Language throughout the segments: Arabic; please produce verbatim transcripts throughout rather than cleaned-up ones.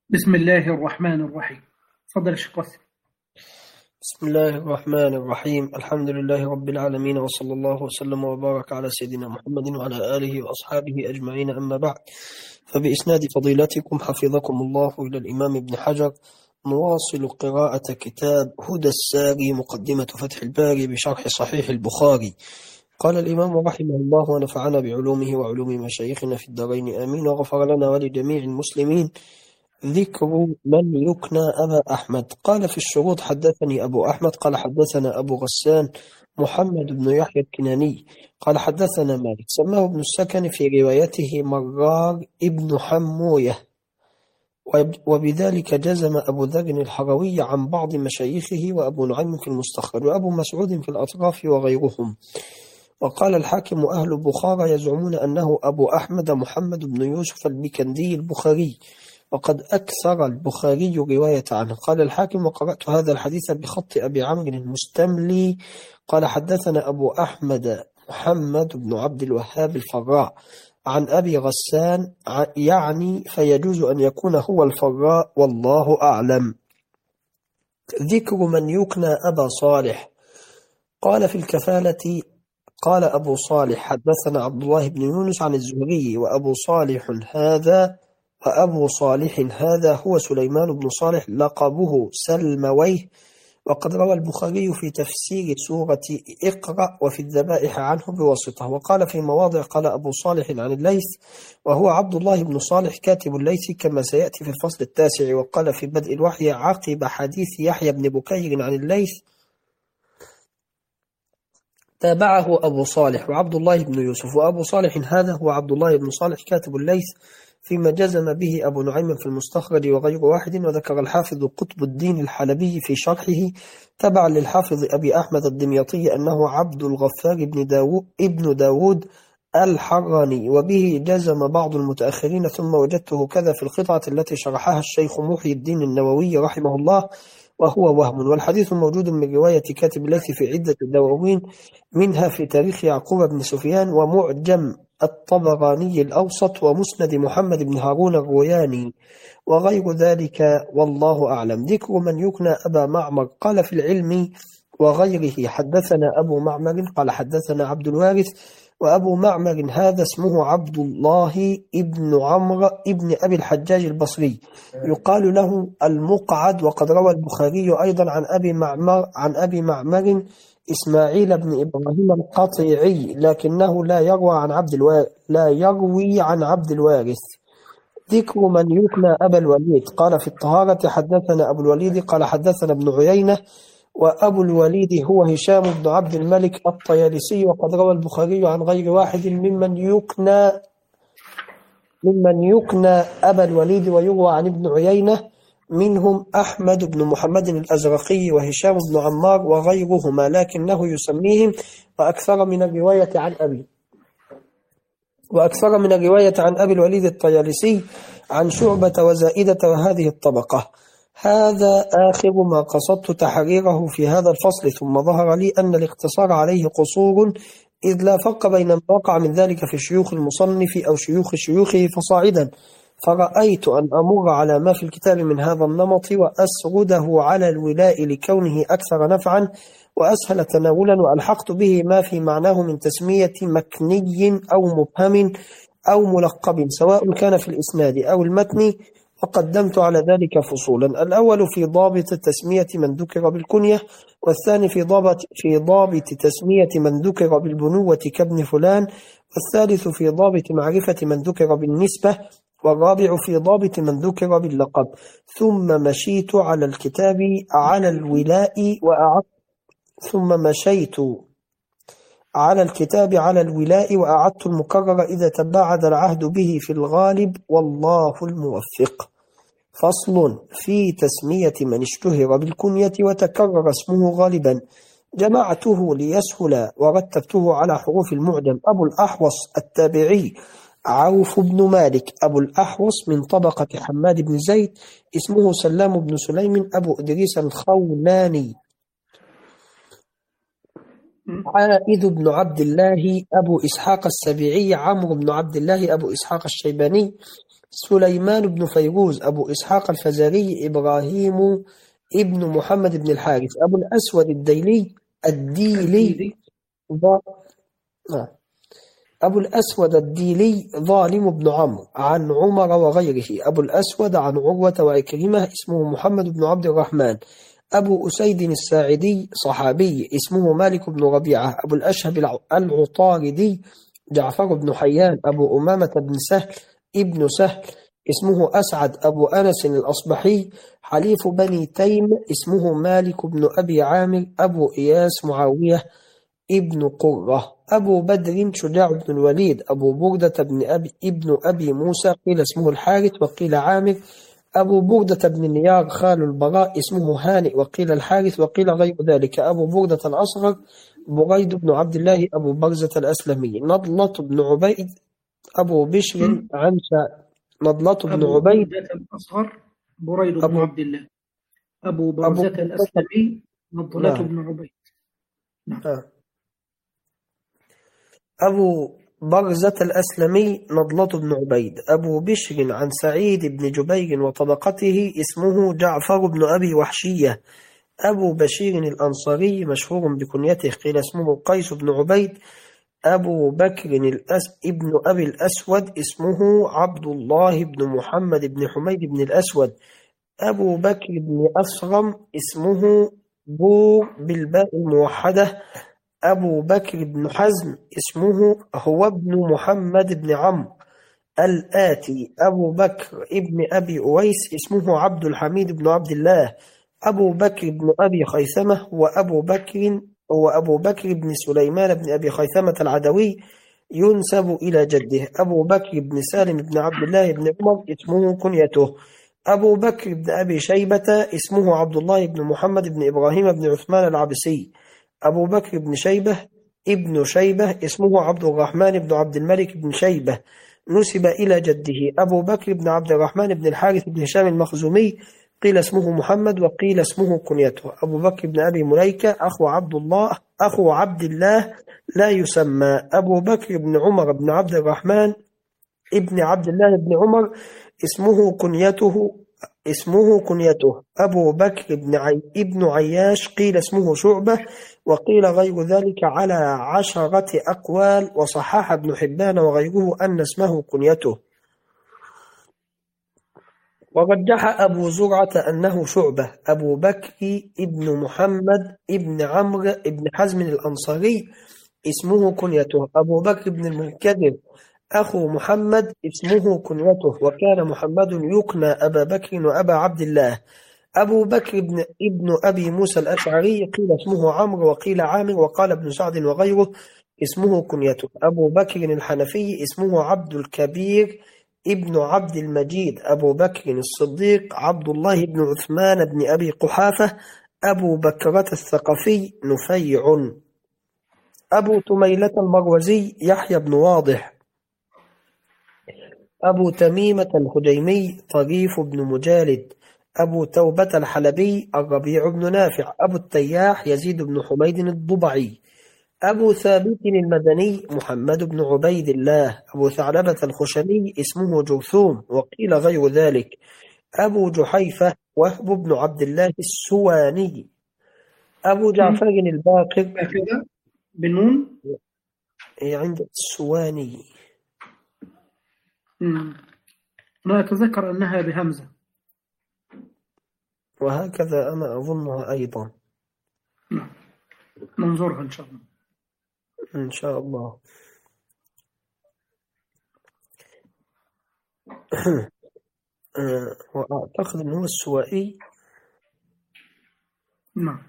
بسم الله الرحمن الرحيم. تفضل يا شيخ قاسم. بسم الله الرحمن الرحيم. الحمد لله رب العالمين، وصلى الله وسلم وبارك على سيدنا محمد وعلى آله وأصحابه أجمعين، أما بعد. فبإسناد فضيلتكم حفظكم الله إلى الإمام ابن حجر نواصل قراءة كتاب هدى الساري مقدمة فتح الباري بشرح صحيح البخاري. قال الإمام رحمه الله ونفعنا بعلومه وعلوم مشايخنا في الدارين آمين، وغفر لنا ولجميع المسلمين. ذكر من يكنى أبا أحمد. قال في الشروط: حدثني أبو أحمد قال حدثنا أبو غسان محمد بن يحيى الكناني قال حدثنا مالك، سماه ابن السكن في روايته مرار ابن حموية، وبذلك جزم أبو ذر الحروي عن بعض مشايخه، وأبو نعيم في المستخرج، وأبو مسعود في الأطراف وغيرهم. وقال الحاكم: أهل بخارى يزعمون أنه أبو أحمد محمد بن يوسف البكندي البخاري، وقد أكثر البخاري رواية عنه. قال الحاكم: وقرأت هذا الحديث بخط أبي عمرو المستملي قال حدثنا أبو أحمد محمد بن عبد الوهاب الفراء عن أبي غسان، يعني فيجوز أن يكون هو الفراء، والله أعلم. ذكر من يكنى أبا صالح. قال في الكفالة: قال أبو صالح حدثنا عبد الله بن يونس عن الزهري، وأبو صالح هذا وأبو صالح هذا هو سليمان بن صالح لقبه سلمويه. وقد روى البخاري في تفسير سورة اقرأ وفي الذبائح عنه بواسطة. وقال في مواضع: قال أبو صالح عن الليث، وهو عبد الله بن صالح كاتب الليث كما سيأتي في الفصل التاسع. وقال في بدء الوحي عقب حديث يحيى بن بكير عن الليث: تابعه أبو صالح وعبد الله بن يوسف. وأبو صالح هذا هو عبد الله بن صالح كاتب الليث، فيما جزم به أبو نعيم في المستخرج وغير واحد. وذكر الحافظ قطب الدين الحلبي في شرحه تبعا للحافظ أبي أحمد الدمياطي أنه عبد الغفار بن داود ابن داود الحراني، وبه جزم بعض المتأخرين. ثم وجدته كذا في القطعة التي شرحها الشيخ محي الدين النووي رحمه الله، وهو وهم. والحديث موجود من رواية كاتب الليث في عدة دواوين، منها في تاريخ يعقوب بن سفيان، ومعجم الطبراني الأوسط، ومسند محمد بن هارون الروياني، وغير ذلك، والله أعلم. ذكر من يكنى أبا معمر. قال في العلم وغيره حدثنا أبو معمر قال حدثنا عبد الوارث، وأبو معمر هذا اسمه عبد الله ابن عمرو ابن أبي الحجاج البصري، يقال له المقعد. وقد روى البخاري أيضا عن أبي معمر عن أبي معمر إسماعيل بن إبراهيم القطيعي، لكنه لا يروى عن عبد الوارث لا يروي عن عبد الوارث. ذكر من يكنى أبا الوليد. قال في الطهارة حدثنا أبو الوليد قال حدثنا ابن عيينة، وأبو الوليد هو هشام بن عبد الملك الطيالسي. وقد روى البخاري عن غير واحد ممن يكنى ممن يكنى أبا الوليد ويروى عن ابن عيينة، منهم أحمد بن محمد الأزرقي وهشام بن عمار وغيرهما، لكنه يسميهم وأكثر من الرواية عن أبي وأكثر من الرواية عن أبي الوليد الطيالسي عن شعبة وزائدة وهذه الطبقة. هذا آخر ما قصدت تحريره في هذا الفصل، ثم ظهر لي أن الاقتصار عليه قصور، إذ لا فرق بين ما وقع من ذلك في شيوخ المصنف أو شيوخ شيوخه فصاعدا، فرأيت أن أمر على ما في الكتاب من هذا النمط وأسرده على الولاء لكونه أكثر نفعا وأسهل تناولا، وألحقت به ما في معناه من تسمية مكني أو مبهم أو ملقب، سواء كان في الإسناد أو المتن، وقدمت على ذلك فصولا: الأول في ضابط تسمية من ذكر بالكنية، والثاني في ضابط في ضابط تسمية من ذكر بالبنوة كابن فلان، والثالث في ضابط معرفة من ذكر بالنسبة، والرابع في ضابط من ذكر باللقب. ثم مشيت على الكتاب على الولاء وأعدت ثم مشيت على الكتاب على الولاء وأعدت المكرر إذا تباعد العهد به في الغالب، والله الموفق. فصل في تسمية من اشتهر بالكنية وتكرر اسمه غالبا. جمعته ليسهل ورتبته على حروف المعجم. أبو الأحوص التابعي عوف بن مالك أبو الأحوص من طبقة حماد بن زيد، اسمه سلام بن سليم أبو إدريس الخولاني. عائذ بن عبد الله أبو إسحاق السبيعي عمرو بن عبد الله أبو إسحاق الشيباني، سليمان بن فيروز أبو إسحاق الفزاري إبراهيم ابن محمد بن الحارث أبو الأسود الديلي الديلي ض... آه. أبو الأسود الديلي ظالم بن عمرو عن عمر وغيره. أبو الأسود عن عروة وعكرمة اسمه محمد بن عبد الرحمن. أبو أسيد الساعدي صحابي اسمه مالك بن ربيعة. أبو الأشهب العطاردي جعفر بن حيان. أبو أمامة بن سهل ابن سهل اسمه أسعد. أبو أنس الأصبحي حليف بني تيم اسمه مالك بن أبي عامر. أبو إياس معاوية ابن قرة. أبو بدر شجاع بن الوليد. أبو بردة بن أبي ابن أبي موسى قيل اسمه الحارث وقيل عامر. أبو بردة بن النيار خال البراء اسمه هانئ وقيل الحارث وقيل غير ذلك. أبو بردة الأصغر بريد بن عبد الله أبو برزة الأسلمي. نضلة بن عبيد أبو بشر عن نضلة بن أبو عبيد بردة الأصغر بريد بن أبو عبد الله أبو برزة أبو الأسلمي نضلة نعم. بن عبيد. نعم. آه. أبو برزة الأسلمي نضلة بن عبيد. أبو بشر عن سعيد بن جبير وطبقته اسمه جعفر بن أبي وحشية. أبو بشير الأنصاري مشهور بكنيته قيل اسمه قيس بن عبيد. أبو بكر الأس... ابن أبي الأسود اسمه عبد الله بن محمد بن حميد بن الأسود. أبو بكر بن أسرم اسمه بور بالباء الموحدة. أبو بكر بن حزم اسمه هو ابن محمد بن عمرو الآتي. أبو بكر ابن أبي أويس اسمه عبد الحميد بن عبد الله. أبو بكر بن أبي خيثمة وأبو بكر وأبو بكر بن سليمان بن أبي خيثمة العدوي ينسب إلى جده. أبو بكر بن سالم بن عبد الله بن عمر اسمه كنيته. أبو بكر بن أبي شيبة اسمه عبد الله بن محمد بن إبراهيم بن عثمان العبسي. أبو بكر بن شيبة ابن شيبة اسمه عبد الرحمن بن عبد الملك بن شيبة نسب إلى جده. أبو بكر بن عبد الرحمن بن الحارث بن هشام المخزومي قيل اسمه محمد وقيل اسمه كنيته. أبو بكر بن أبي مليكة أخو عبد الله أخو عبد الله لا يسمى. أبو بكر بن عمر بن عبد الرحمن ابن عبد الله بن عمر اسمه كنيته اسمه كنيته. أبو بكر بن عي... ابن عياش قيل اسمه شعبة وقيل غير ذلك على عشرة أقوال وصحح ابن حبان وغيره أن اسمه كنيته. ورجح أبو زرعة أنه شعبة. أبو بكر ابن محمد ابن عمرو ابن حزم الأنصاري اسمه كنيته. أبو بكر بن المنكدر أخو محمد اسمه كنيته وكان محمد يكنى أبا بكر وأبا عبد الله. أبو بكر بن ابن أبي موسى الأشعري قيل اسمه عمرو وقيل عامر وقال ابن سعد وغيره اسمه كنيته. أبو بكر الحنفي اسمه عبد الكبير ابن عبد المجيد. أبو بكر الصديق عبد الله بن عثمان بن أبي قحافة. أبو بكرة الثقفي نفيع. أبو تميلة المروزي يحيى بن واضح. أبو تميمة الخجيمي طريف بن مجالد. أبو توبة الحلبي الربيع بن نافع. أبو التياح يزيد بن حميد الضبعي. أبو ثابت المدني محمد بن عبيد الله. أبو ثعلبة الخشني اسمه جرثوم وقيل غير ذلك. أبو جحيفة وهب بن عبد الله السواني. أبو جعفر الباقر هكذا بالنون عند السواني. مم. أنا أتذكر أنها بهمزة وهكذا أنا أظنها أيضا. نعم. ننظرها إن شاء الله. إن شاء الله. وأعتقد أنه السوائي. نعم.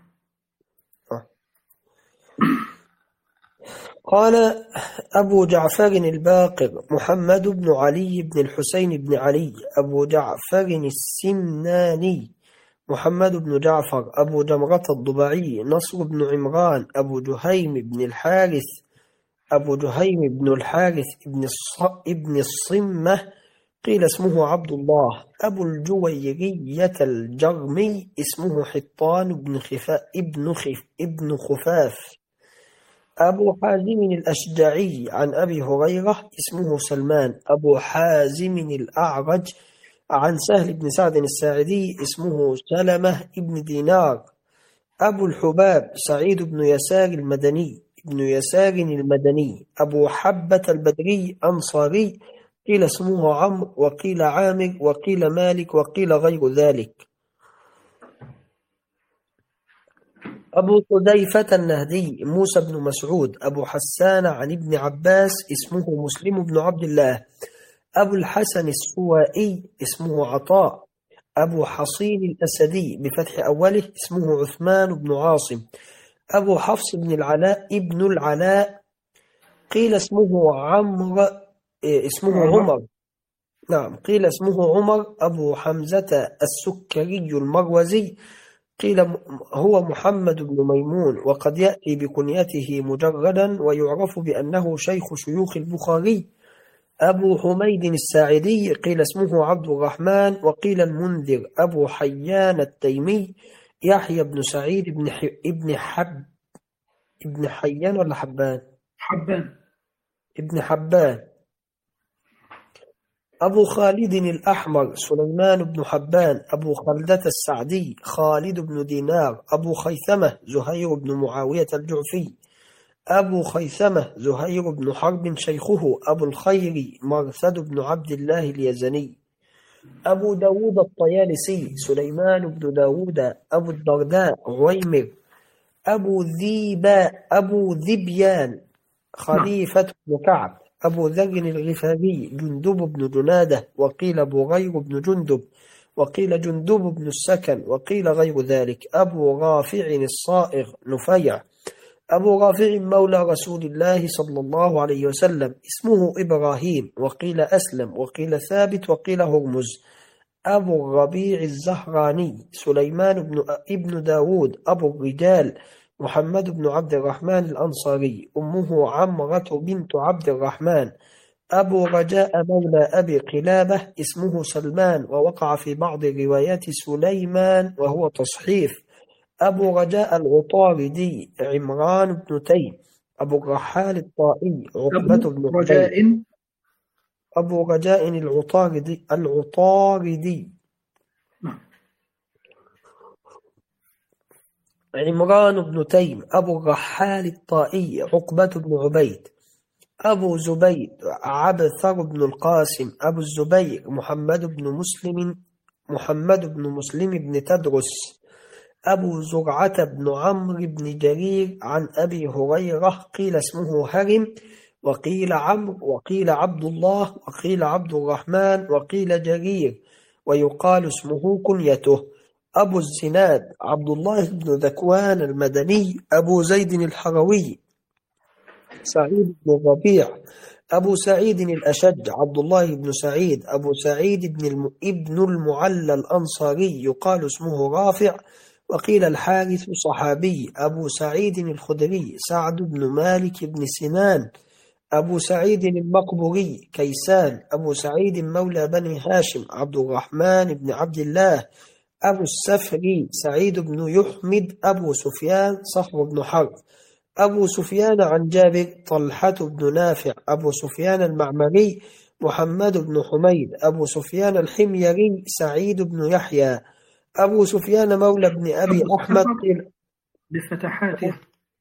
قال أبو جعفر الباقر محمد بن علي بن الحسين بن علي. أبو جعفر السمناني محمد بن جعفر. أبو جمرة الضبعي نصر بن عمران. أبو جهيم بن الحارث أبو جهيم بن الحارث ابن الص... ابن الصمة قيل اسمه عبد الله. أبو الجويرية الجرمي اسمه حطان بن خفاف ابن خف ابن خفاف. أبو حازم الأشجعي عن أبي هريرة اسمه سلمان. أبو حازم الأعرج عن سهل بن سعد الساعدي اسمه سلمة ابن دينار. أبو الحباب سعيد بن يسار المدني ابن يسار المدني. أبو حبة البدري أنصاري، قيل اسمه عمرو وقيل عامر وقيل مالك وقيل غير ذلك. أبو حذيفة النهدي موسى بن مسعود. أبو حسان عن ابن عباس اسمه مسلم بن عبد الله. أبو الحسن السوائي اسمه عطاء. أبو حصين الأسدي بفتح أوله اسمه عثمان بن عاصم. أبو حفص بن العلاء ابن العلاء، قيل اسمه عمرو اسمه عمر نعم قيل اسمه عمر. أبو حمزة السكري المروزي، قيل هو محمد بن ميمون، وقد يأتي بكنيته مجردا ويعرف بأنه شيخ شيوخ البخاري. أبو حميد الساعدي، قيل اسمه عبد الرحمن وقيل المنذر. أبو حيان التيمي يحيى بن سعيد بن ح... ابن حب ابن حيان ولا حبان حبان ابن حبان. أبو خالد الأحمر سليمان بن حبان. أبو خلدة السعدي خالد بن دينار. أبو خيثمة زهير بن معاوية الجعفي. أبو خيثمة زهير بن حرب شيخه. أبو الخير مرثد بن عبد الله اليزني. أبو داود الطيالسي سليمان بن داود. أبو الدرداء عويمر. أبو ذيباء أبو ذبيان خليفة بن كعب. أبو ذر الغفاري جندب بن جنادة، وقيل بغير بن جندب، وقيل جندب بن السكن، وقيل غير ذلك. أبو رافع الصائغ نفيع. أبو رافع مولى رسول الله صلى الله عليه وسلم اسمه إبراهيم، وقيل أسلم، وقيل ثابت، وقيل هرمز. أبو الربيع الزهراني سليمان بن ابن داود. أبو الرجال محمد بن عبد الرحمن الأنصاري. أمه عمرة بنت عبد الرحمن. أبو رجاء مولى أبي قلابة اسمه سلمان، ووقع في بعض روايات سليمان وهو تصحيف. أبو رجاء العطاردي عمران بن تيم. أبو الرحال الطائي عقبة بن رجاء أبو رجاء العطاردي العطاردي عمران بن تيم. أبو الرحال الطائي عقبة بن عبيد. أبو زبيد عبثر بن القاسم. أبو الزبير محمد بن مسلم محمد بن مسلم بن تدرس. أبو زرعة بن عمرو بن جرير عن أبي هريرة، قيل اسمه هرم، وقيل عمرو، وقيل عبد الله، وقيل عبد الرحمن، وقيل جرير، ويقال اسمه كنيته. أبو الزناد عبد الله بن ذكوان المدني. أبو زيد الحروي سعيد بن الربيع. أبو سعيد الأشج عبد الله بن سعيد. أبو سعيد بن الم... ابن المعلى الأنصاري، يقال اسمه رافع، وقيل الحارث صحابي. أبو سعيد الخدري سعد بن مالك بن سنان. أبو سعيد المقبوري كيسان. أبو سعيد مولى بني هاشم عبد الرحمن بن عبد الله. أبو السفري سعيد بن يحمد. أبو سفيان صخر بن حرب. أبو سفيان عن جابر طلحة بن نافع. أبو سفيان المعمري محمد بن حميد. أبو سفيان الحميري سعيد بن يحيى. أبو سفيان مولى بن أبي أبو أحمد بفتحاته.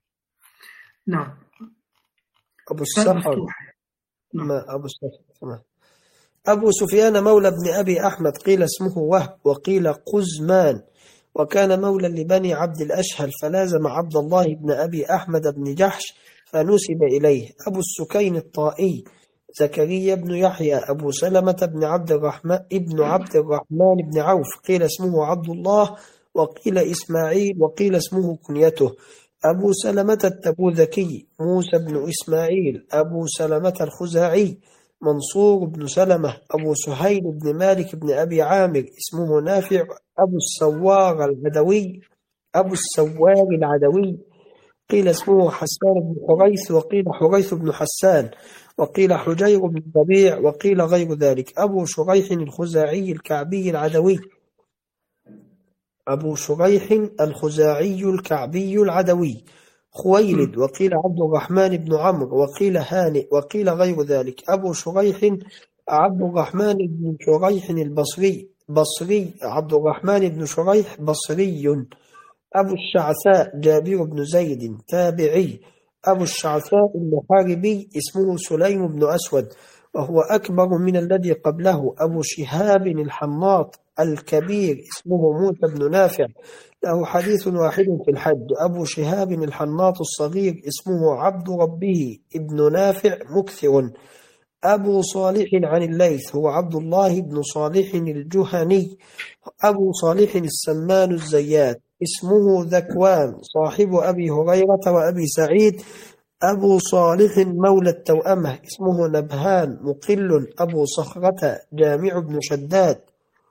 نعم. أبو السفر نعم. ما أبو السفر أبو سفيان مولى بن أبي أحمد، قيل اسمه وهب، وقيل قزمان، وكان مولى لبني عبد الأشهل، فلازم عبد الله بن أبي أحمد بن جحش فنسب إليه. أبو السكين الطائي زكريا بن يحيى. أبو سلمة بن عبد الرحمن ابن عبد الرحمن بن عوف، قيل اسمه عبد الله، وقيل إسماعيل، وقيل اسمه كنيته. أبو سلمة التبوذكي موسى بن إسماعيل. أبو سلمة الخزاعي منصور بن سلمة. أبو سهيل بن مالك بن أبي عامر اسمه نافع. أبو السوار العدوي أبو السوار العدوي قيل اسمه حسان بن حريث، وقيل حريث بن حسان، وقيل حجير بن ربيع، وقيل غير ذلك. أبو شريح الخزاعي الكعبي العدوي أبو شريح الخزاعي الكعبي العدوي خويلد، وقيل عبد الرحمن بن عمرو، وقيل هانئ، وقيل غير ذلك. أبو شريح عبد الرحمن بن شريح البصري بصري عبد الرحمن بن شريح بصري. أبو الشعثاء جابر بن زيد تابعي. أبو الشعثاء المحاربي اسمه سليم بن أسود وهو أكبر من الذي قبله. أبو شهاب الحناط الكبير اسمه موسى بن نافع له حديث واحد في الحج. أبو شهاب الحناط الصغير اسمه عبد ربه ابن نافع مكثر. أبو صالح عن الليث هو عبد الله بن صالح الجهني. أبو صالح السمان الزيات اسمه ذكوان صاحب أبي هريرة وأبي سعيد. أبو صالح مولى التوأمة اسمه نبهان مقل. أبو صخرة جامع بن شداد.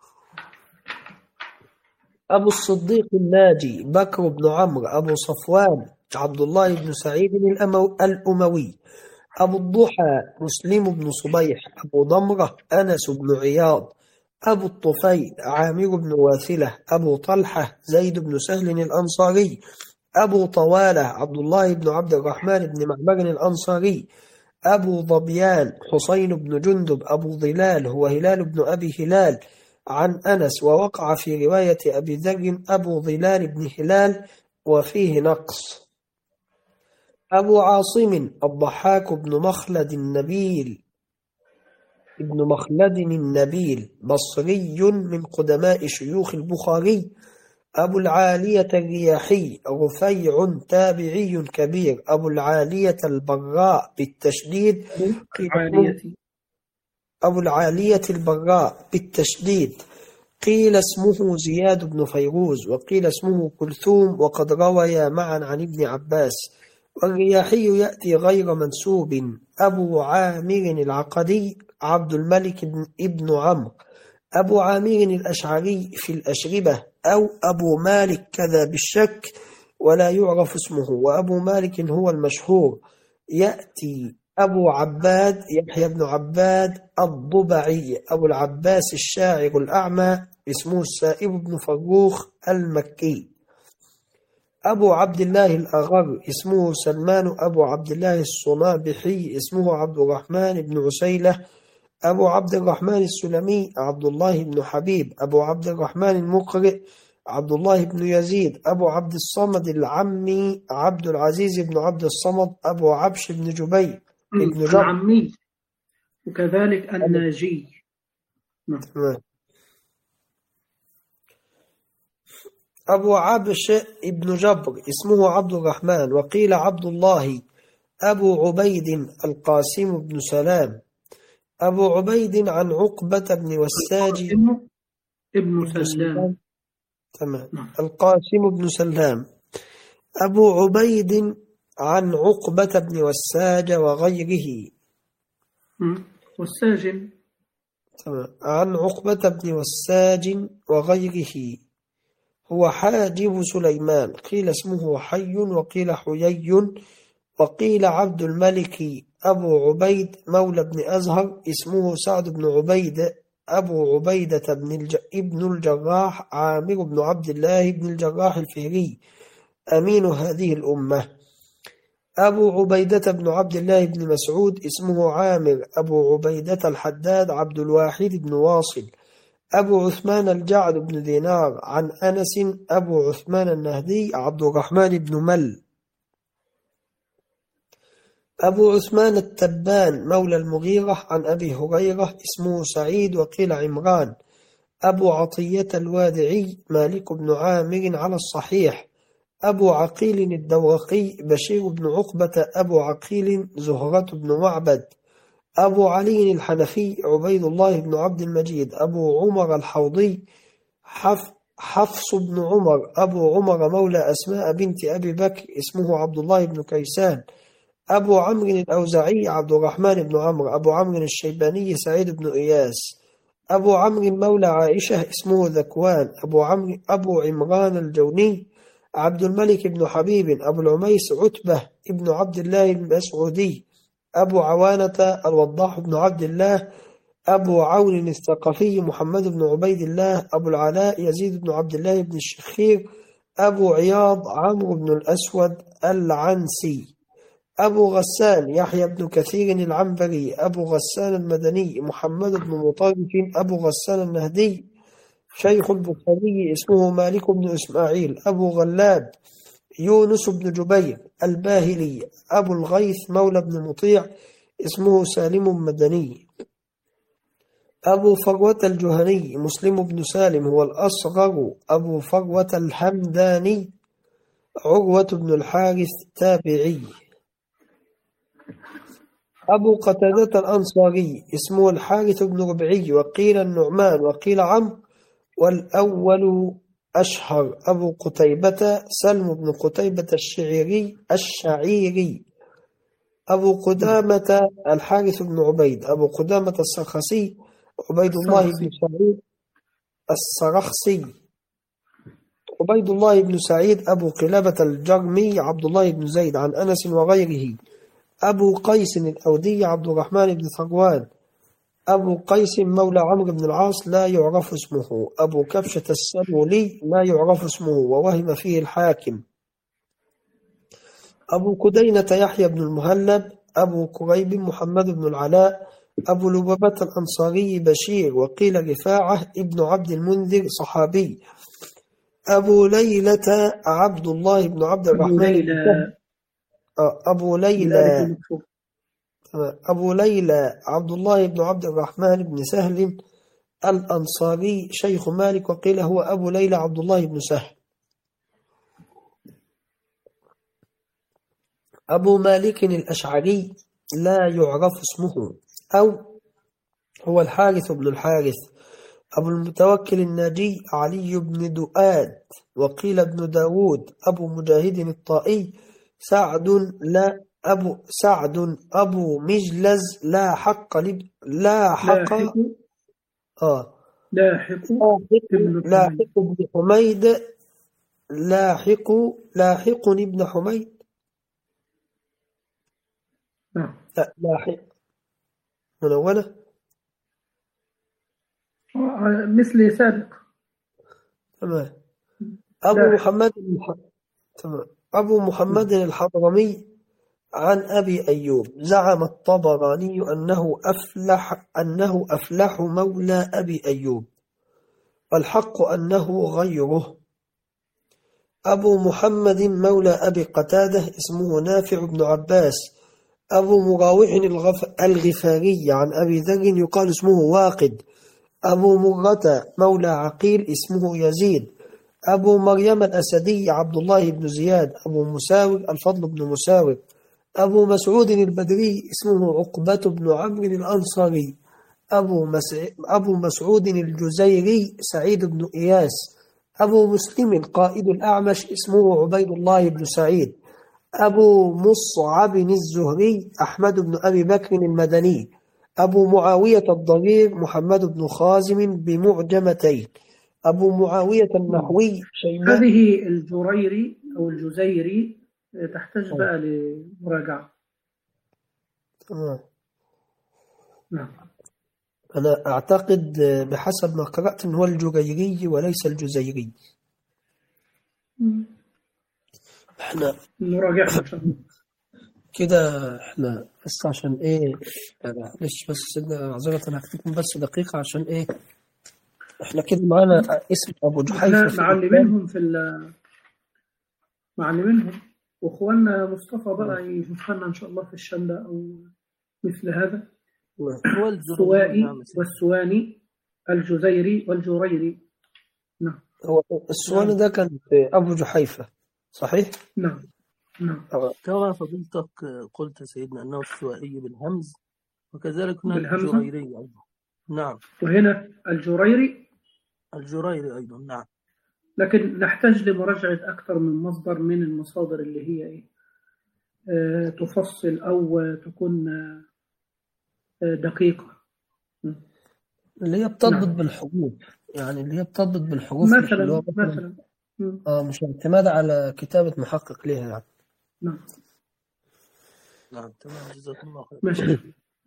أبو الصديق الناجي بكر بن عمرو. أبو صفوان عبد الله بن سعيد الأمو الأموي. أبو الضحى مسلم بن صبيح. أبو ضمرة أنس بن عياض. أبو الطفيل عامر بن واثلة. أبو طلحة زيد بن سهل الأنصاري. أبو طوالة عبد الله بن عبد الرحمن بن معمر الأنصاري. أبو ظبيان حسين بن جندب. أبو ظلال هو هلال بن أبي هلال عن أنس، ووقع في رواية أبي ذر أبو ظلال بن هلال وفيه نقص. أبو عاصم الضحاك بن مخلد النبيل ابن مخلد النبيل بصري من قدماء شيوخ البخاري. أبو العالية الرياحي رفيع تابعي كبير. أبو العالية البراء بالتشديد أبو العالية البراء بالتشديد قيل اسمه زياد بن فيروز وقيل اسمه كلثوم، وقد رويا معا عن ابن عباس. والرياحي يأتي غير منسوب. أبو عامر العقدي عبد الملك ابن عمرو. أبو عامر الأشعري في الأشربة أو أبو مالك كذا بالشك ولا يعرف اسمه، وأبو مالك هو المشهور. يأتي أبو عباد يحيى بن عباد الضبعي. أبو العباس الشاعر الأعمى اسمه السائب بن فروخ المكي. أبو عبد الله الأغر اسمه سلمان. أبو عبد الله الصنابحي اسمه عبد الرحمن بن عسيلة. أبو عبد الرحمن السلمي عبد الله بن حبيب. أبو عبد الرحمن المقرئ عبد الله بن يزيد. أبو عبد الصمد العمي عبد العزيز بن عبد الصمد. أبو عبش بن جبير ابن جبر العمي، وكذلك الناجي. أبو عبش ابن جبر اسمه عبد الرحمن، وقيل عبد الله. أبو عبيد القاسم بن سلام. أبو عبيد عن عقبة بن والساج ابن سلام. تمام. القاسم بن سلام. أبو عبيد عن عقبة بن والساج وغيره. والساج تمام. عن عقبة بن والساج وغيره هو حاجب سليمان. قيل اسمه حي وقيل حيي وقيل عبد الملك. أبو عبيد مولى بن أزهر اسمه سعد بن عبيد. أبو عبيدة بن الج... ابن الجراح عامر بن عبد الله بن الجراح الفهري أمين هذه الأمة. أبو عبيدة بن عبد الله بن مسعود اسمه عامر. أبو عبيدة الحداد عبد الواحد بن واصل. أبو عثمان الجعد بن دينار عن أنس. أبو عثمان النهدي عبد الرحمن بن مل. أبو عثمان التبان مولى المغيرة عن أبي هريرة اسمه سعيد وقيل عمران. أبو عطية الوادعي مالك بن عامر على الصحيح. أبو عقيل الدورقي بشير بن عقبة. أبو عقيل زهرة بن معبد. أبو علي الحنفي عبيد الله بن عبد المجيد. أبو عمر الحوضي حف حفص بن عمر. أبو عمر مولى أسماء بنت أبي بكر اسمه عبد الله بن كيسان. أبو عمرو الأوزعي عبد الرحمن بن عمرو. أبو عمرو الشيباني سعيد بن إياس. أبو عمرو مولى عائشة اسمه ذكوان. أبو عمرو أبو عمران الجوني عبد الملك بن حبيب. أبو العميس عتبة ابن عبد الله المسعودي. أبو عوانة الوضاح بن عبد الله. أبو عون الثقفي محمد بن عبيد الله. أبو العلاء يزيد بن عبد الله بن الشخير. أبو عياض عمرو بن الأسود العنسي. أبو غسان يحيى بن كثير العنبري. أبو غسان المدني محمد بن مطرف. أبو غسان النهدي شيخ البخاري اسمه مالك بن إسماعيل. أبو غلاب يونس بن جبير الباهلي. أبو الغيث مولى بن مطيع اسمه سالم مدني. أبو فروة الجهني مسلم بن سالم هو الأصغر. أبو فروة الحمداني عروة بن الحارث تابعي. أبو قتادة الأنصاري اسمه الحارث بن ربعي وقيل النعمان وقيل عمرو والأول أشهر. أبو قتيبة سلم بن قتيبة الشعيري الشعيري. أبو قدامة الحارث بن عبيد. أبو قدامة السرخسي عبيد الله بن سعيد السرخسي. عبيد الله بن سعيد. أبو قلابة الجرمي عبد الله بن زيد عن أنس وغيره. أبو قيس الأودي عبد الرحمن بن ثروان. أبو قيس مولى عمرو بن العاص لا يعرف اسمه. أبو كبشة السلولي لا يعرف اسمه ووهم فيه الحاكم. أبو كدينة يحيى بن المهلب. أبو كريب محمد بن العلاء. أبو لبابة الأنصاري بشير وقيل رفاعة ابن عبد المنذر صحابي. أبو ليلة عبد الله بن عبد الرحمن. أبو ليلى أبو ليلى أبو ليلى عبد الله بن عبد الرحمن بن سهل الأنصاري شيخ مالك وقيل هو أبو ليلى عبد الله بن سهل. أبو مالك الأشعري لا يعرف اسمه أو هو الحارث بن الحارث. أبو المتوكل الناجي علي بن دؤاد وقيل ابن داود. أبو مجاهد الطائي سعد لا أبو سعد أبو مجلز لا حق لب لا حق آه لاحق لاحق بن حميد لاحق لاحق ابن حميد نعم لا لاحق منونة مثل سابق. تمام. أبو لاحق. محمد تمام. أبو محمد الحضرمي عن أبي أيوب. زعم الطبراني أنه أفلح أنه أفلح مولى أبي أيوب والحق أنه غيره. أبو محمد مولى أبي قتادة اسمه نافع بن عباس. أبو مراوح الغف... الغفاري عن أبي ذر يقال اسمه واقد. أبو مرة مولى عقيل اسمه يزيد. أبو مريم الأسدي عبد الله بن زياد. أبو مساور الفضل بن مساور. أبو مسعود البدري اسمه عقبة بن عمرو الأنصاري. أبو, مسع... أبو مسعود الجزيري سعيد بن إياس. أبو مسلم قائد الأعمش اسمه عبيد الله بن سعيد. أبو مصعب الزهري أحمد بن أبي بكر المدني. أبو معاوية الضرير محمد بن خازم بمعجمتين. أبو معاوية النحوي شيبان. هذه الجريري أو الجزيري تحتاج بقى لمراجعة. تمام. نعم. أنا أعتقد بحسب ما قرأت أنه هو الجريري وليس الجزيري. احنا نراجعها إن شاء الله. كده احنا بس عشان ايه معلش بس سيدنا معذرة انا هكتبكم بس دقيقة عشان ايه احنا كده معانا اسم ابو جحيفة احنا معلمينهم في ال معلمينهم واخواننا مصطفى بقى يشوف لنا ان شاء الله في الشندة او مثل هذا. هو السوائي والسواني الجزيري والجريري. نعم. هو السواني ده كان في ابو جحيفة صحيح؟ نعم نعم. كما فضيلتك قلت سيدنا أنه السوائي بالهمز وكذلك هناك الجريري أيضا. نعم. وهنا الجريري الجريري أيضا. نعم. لكن نحتاج لمراجعة أكثر من مصدر من المصادر اللي هي إيه آه تفصل أو تكون آه دقيقة اللي هي بتضبط نعم. بالحروف يعني اللي هي بتضبط بالحروف مثلا مثلا اه مش اعتماد على كتابة محقق ليها يعني. نعم نعم. تمام. جزاكم الله خير. ماشي.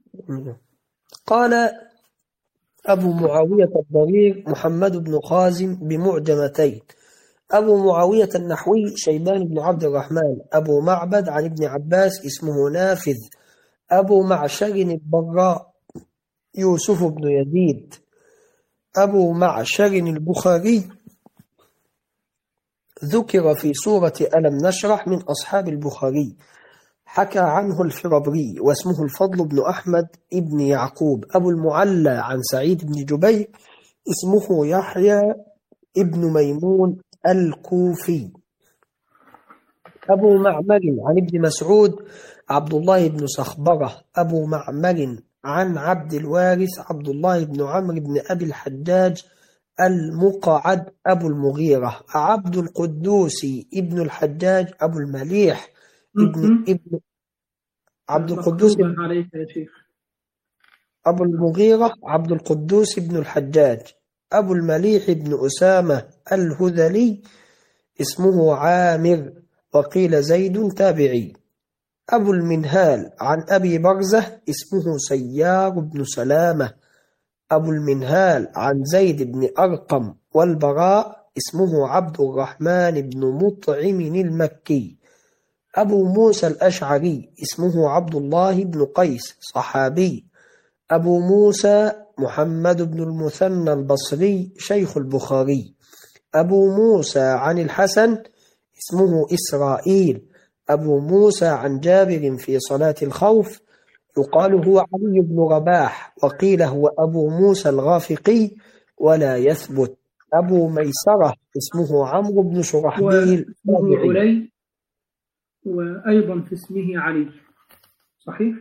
قال أبو معاوية الضرير محمد بن خازم بمعجمتين. أبو معاوية النحوي شيبان بن عبد الرحمن. أبو معبد عن ابن عباس اسمه نافذ. أبو معشر البراء يوسف بن يزيد. أبو معشر البخاري ذكر في سورة ألم نشرح من أصحاب البخاري، حكى عنه الفرابري واسمه الفضل بن أحمد ابن يعقوب. أبو المعلى عن سعيد بن جبير اسمه يحيى ابن ميمون الكوفي. أبو معمر عن ابن مسعود عبد الله بن صخبرة. أبو معمر عن عبد الوارث عبد الله بن عمرو بن أبي الحجاج المقعد أبو المغيرة. عبد القدوس ابن الحجاج أبو المليح ابن ابن عبد القدوس عليك يا شيخ. أبو المغيرة عبد القدوس ابن الحجاج. أبو المليح ابن أسامة الهذلي اسمه عامر، وقيل زيد تابعي. أبو المنهال عن أبي برزة اسمه سيار بن سلامة. أبو المنهال عن زيد بن أرقم والبراء اسمه عبد الرحمن بن مطعم المكي. أبو موسى الأشعري اسمه عبد الله بن قيس صحابي. أبو موسى محمد بن المثنى البصري شيخ البخاري. أبو موسى عن الحسن اسمه إسرائيل. أبو موسى عن جابر في صلاة الخوف يقال هو علي بن رباح، وقيل هو أبو موسى الغافقي ولا يثبت. أبو ميسرة اسمه عمرو بن شرحبيل علي، وأيضا في اسمه علي، صحيح؟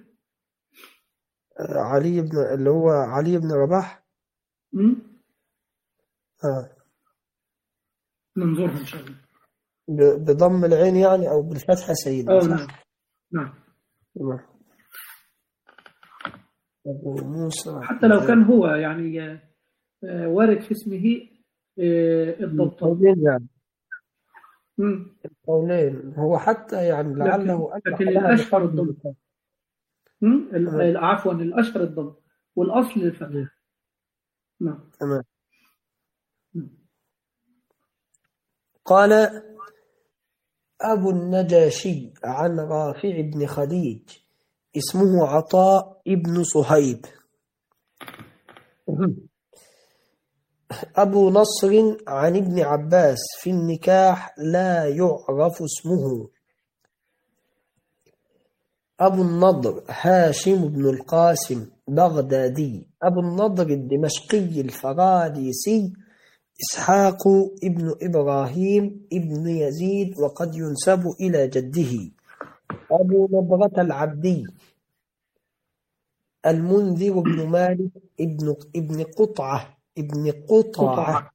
علي بن اللي هو علي بن رباح. امم آه. ننظرها إن شاء الله. بضم العين يعني أو بالفتحة سيدنا؟ أو نعم. نعم. نعم. أبو موسى حتى لو كان هو يعني وارد في اسمه الضبط. يعني. القولين هو حتى يعني لعله لكن الأشهر الضبط. عفوا الأشهر الضبط والأصل الفتح. نعم. تمام. قال أبو النجاشي عن رافع بن خديج اسمه عطاء ابن صهيب. أبو نصر عن ابن عباس في النكاح لا يعرف اسمه. أبو النضر هاشم بن القاسم بغدادي. أبو النضر الدمشقي الفراديسي إسحاق ابن إبراهيم ابن يزيد، وقد ينسب إلى جده. أبو نضرة العبدي المنذر بن مالك ابن ابن قطعة ابن قطعة.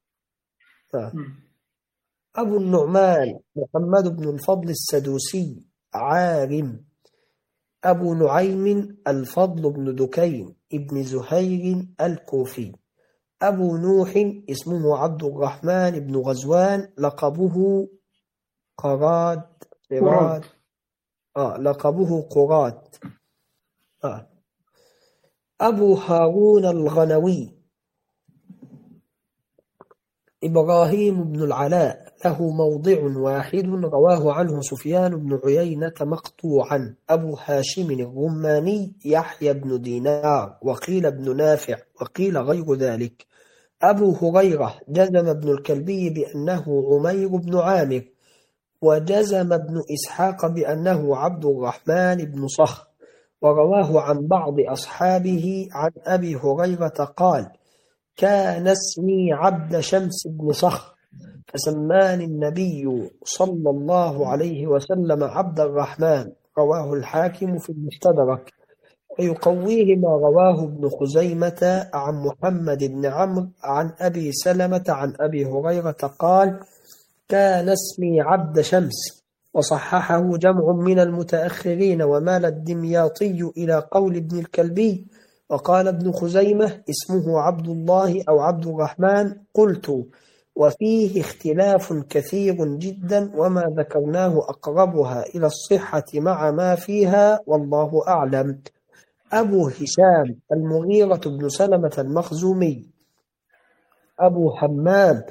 أبو النعمان محمد بن الفضل السدوسي عارم. أبو نعيم الفضل بن دكين ابن زهير الكوفي. أبو نوح اسمه عبد الرحمن بن غزوان لقبه قراد قراد آه لقبه قراد. آه. أبو هارون الغنوي إبراهيم بن العلاء له موضع واحد رواه عنه سفيان بن عيينة مقطوعا. أبو هاشم الرماني يحيى بن دينار، وقيل ابن نافع، وقيل غير ذلك. أبو هريرة جزم ابن الكلبي بأنه عمير بن عامر، وجزم ابن إسحاق بأنه عبد الرحمن بن صخر، ورواه عن بعض أصحابه عن أبي هريرة قال: كان اسمي عبد شمس بن صخر، فسماني النبي صلى الله عليه وسلم عبد الرحمن. رواه الحاكم في المستدرك، ويقويه ما رواه ابن خزيمة عن محمد بن عمرو عن أبي سلمة عن أبي هريرة قال: كان اسمي عبد شمس. وصححه جمع من المتأخرين، ومال الدمياطي إلى قول ابن الكلبي. وقال ابن خزيمة: اسمه عبد الله أو عبد الرحمن. قلت: وفيه اختلاف كثير جدا، وما ذكرناه أقربها إلى الصحة مع ما فيها، والله أعلم. أبو هشام المغيرة بن سلمة المخزومي. أبو حماد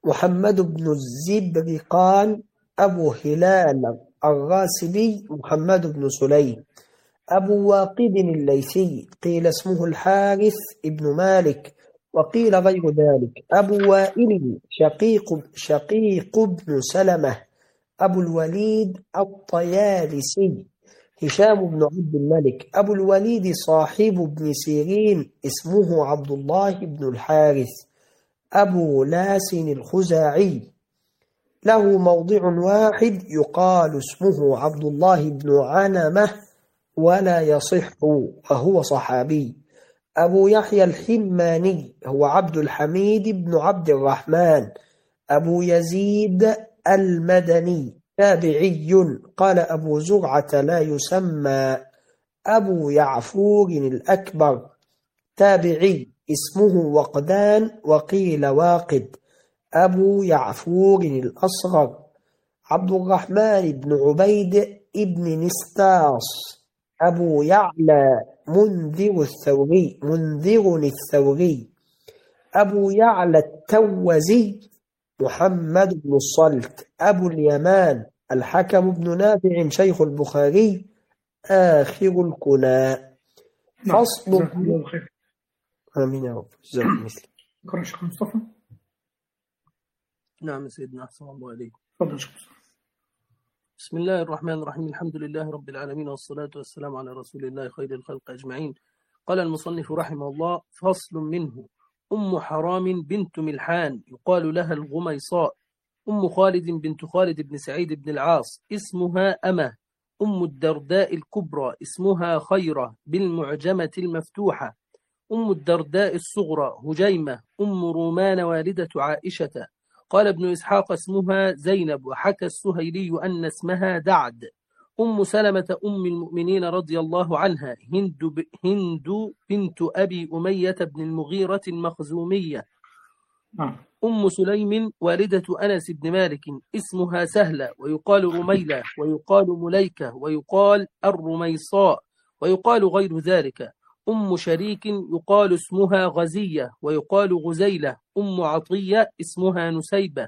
محمد بن الزبرقان. أبو هلال الراسبي محمد بن سليم. أبو واقد الليثي قيل اسمه الحارث ابن مالك وقيل غير ذلك. أبو وائل شقيق, شقيق بن سلمة. أبو الوليد الطيالسي هشام بن عبد الملك. أبو الوليد صاحب ابن سيرين اسمه عبد الله بن الحارث. أبو لاس الخزاعي له موضع واحد يقال اسمه عبد الله بن عنمة ولا يصح وهو صحابي. أبو يحيى الحماني هو عبد الحميد بن عبد الرحمن. أبو يزيد المدني تابعي. قال أبو زرعة لا يسمى. أبو يعفور الأكبر تابعي اسمه وقدان وقيل واقد. أبو يعفور الأصغر عبد الرحمن بن عبيد ابن نستاص. أبو يعلى منذر الثوري منذر الثوري. أبو يعلى التوزي محمد بن الصلت. أبو اليمان الحكم بن نافع شيخ البخاري آخر الكنى. فصل. آمين يا رب. جزاكم مثل. شكرا شيخ مصطفى. نعم سيدنا أحسن الله عليكم. تفضل شيخ مصطفى. بسم الله الرحمن الرحيم. الحمد لله رب العالمين والصلاة والسلام على رسول الله خير الخلق أجمعين. قال المصنف رحمه الله: فصل منه. أم حرام بنت ملحان يقال لها الغميصاء. أم خالد بنت خالد بن سعيد بن العاص اسمها أمة. أم الدرداء الكبرى اسمها خيرة بالمعجمة المفتوحة. أم الدرداء الصغرى هجيمة. أم رومان والدة عائشة. قال ابن إسحاق اسمها زينب، وحكى السهيلي أن اسمها دعد. أم سلمة أم المؤمنين رضي الله عنها هند, ب... هند بنت أبي أمية بن المغيرة المخزومية. أم سليم والدة أنس بن مالك اسمها سهلة، ويقال رميلة، ويقال مليكة، ويقال الرميصاء، ويقال غير ذلك. أم شريك يقال اسمها غزية، ويقال غزيلة. أم عطية اسمها نسيبة.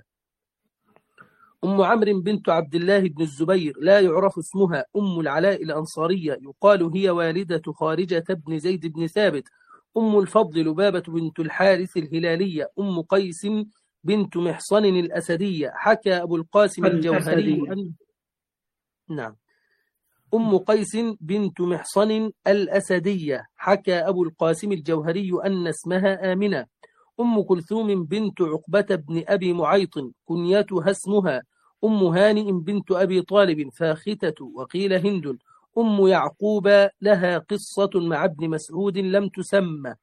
أم عمرو بنت عبد الله بن الزبير لا يعرف اسمها. أم العلاء الأنصارية يقال هي والدة خارجة بن زيد بن ثابت. أم الفضل لبابة بنت الحارث الهلالية. أم قيس بنت محصن الأسدية. حكى أبو القاسم الجوهري أن... نعم أم قيس بنت محصن الأسدية. حكى أبو القاسم الجوهري أن اسمها آمنة. أم كلثوم بنت عقبة بن أبي معيط كنيتها اسمها. أم هانئ بنت أبي طالب فاختة، وقيل هند. أم يعقوب لها قصة مع ابن مسعود لم تسمى.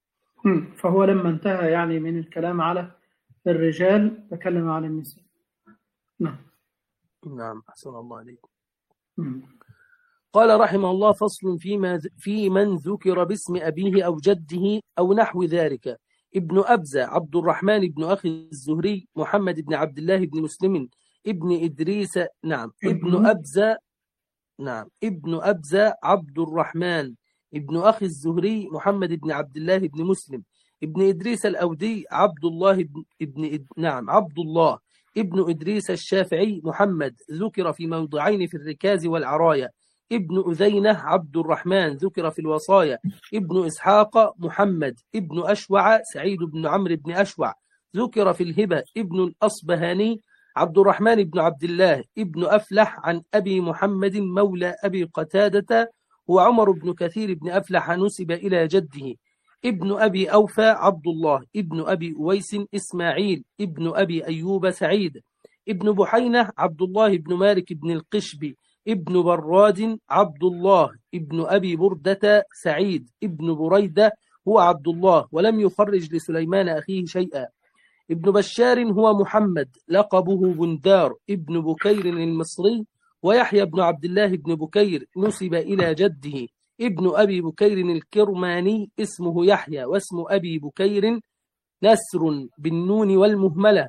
فهو لما انتهى يعني من الكلام على الرجال تكلم على النساء. نعم نعم أحسن الله عليكم. م. قال رحمه الله: فصل فيما في من ذكر باسم أبيه أو جده أو نحو ذلك. ابن أبزة عبد الرحمن بن أخي الزهري محمد بن عبد الله بن مسلم ابن إدريس. نعم ابن أبزة نعم ابن أبزة عبد الرحمن ابن أخي الزهري محمد بن عبد الله بن مسلم ابن إدريس الأودي عبد الله بن ابن نعم عبد الله ابن إدريس الشافعي محمد ذكر في موضعين في الركاز والعرايا. ابن أذينة عبد الرحمن ذكر في الوصايا. ابن إسحاق محمد ابن أشوع سعيد بن عمرو بن أشوع ذكر في الهبة. ابن الأصبهاني عبد الرحمن بن عبد الله ابن أفلح عن أبي محمد مولى أبي قتادة هو عمر بن كثير بن أفلح نسب إلى جده. ابن أبي أوفى عبد الله ابن أبي أويس إسماعيل ابن أبي أيوب سعيد. ابن بحينة عبد الله بن مالك بن القشبي ابن براد عبد الله ابن أبي بردة سعيد ابن بريدة هو عبد الله، ولم يخرج لسليمان أخيه شيئا. ابن بشار هو محمد لقبه بندار ابن بكير المصري. ويحيى بن عبد الله بن بكير نسب إلى جده. ابن أبي بكير الكرماني اسمه يحيى، واسم أبي بكير نسر بالنون والمهملة.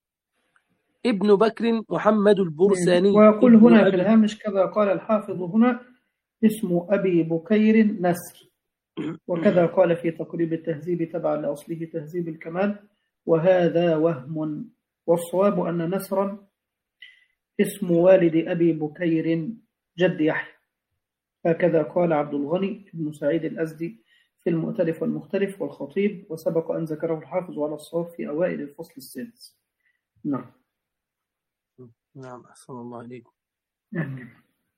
ابن بكر محمد البرساني. ويقول هنا في الهامش كذا قال الحافظ هنا اسم أبي بكير نسر، وكذا قال في تقريب التهذيب تبعا لأصله تهذيب الكمال، وهذا وهم والصواب أن نسرا اسم والد أبي بكير جد يحيى، هكذا قال عبد الغني بن سعيد الأزدي في المؤتلف والمختلف والخطيب، وسبق أن ذكره الحافظ على الصواب في أوائل الفصل السادس. نعم. نعم، أحسن الله إليكم. نعم.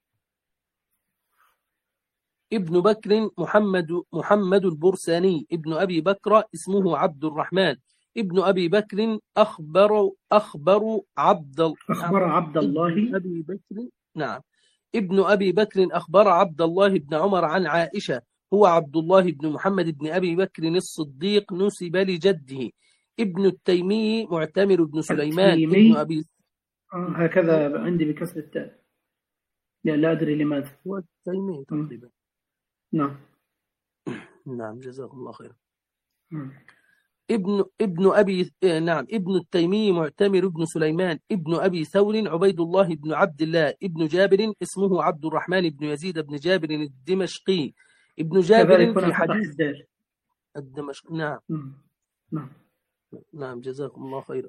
ابن بكر محمد محمد البرساني، ابن أبي بكر اسمه عبد الرحمن، ابن أبي بكر أخبر أخبر عبد أخبر عبد الله أبي بكر نعم ابن أبي بكر أخبر عبد الله بن عمر عن عائشة، هو عبد الله بن محمد بن أبي بكر الصديق، نسب لجده. ابن التيمي معتمر بن سليمان ابن أبي آه هكذا عندي بكسر التاء، لا, لا أدري لماذا. هو التيمي تقريبا. نعم نعم، جزاكم الله خير. م. ابن ابن أبي نعم ابن التيمي معتمر بن سليمان ابن أبي ثور عبيد الله بن عبد الله ابن جابر اسمه عبد الرحمن بن يزيد بن جابر الدمشقي، ابن جابر في حديث الدمشق. نعم م. نعم نعم جزاكم الله خيرا.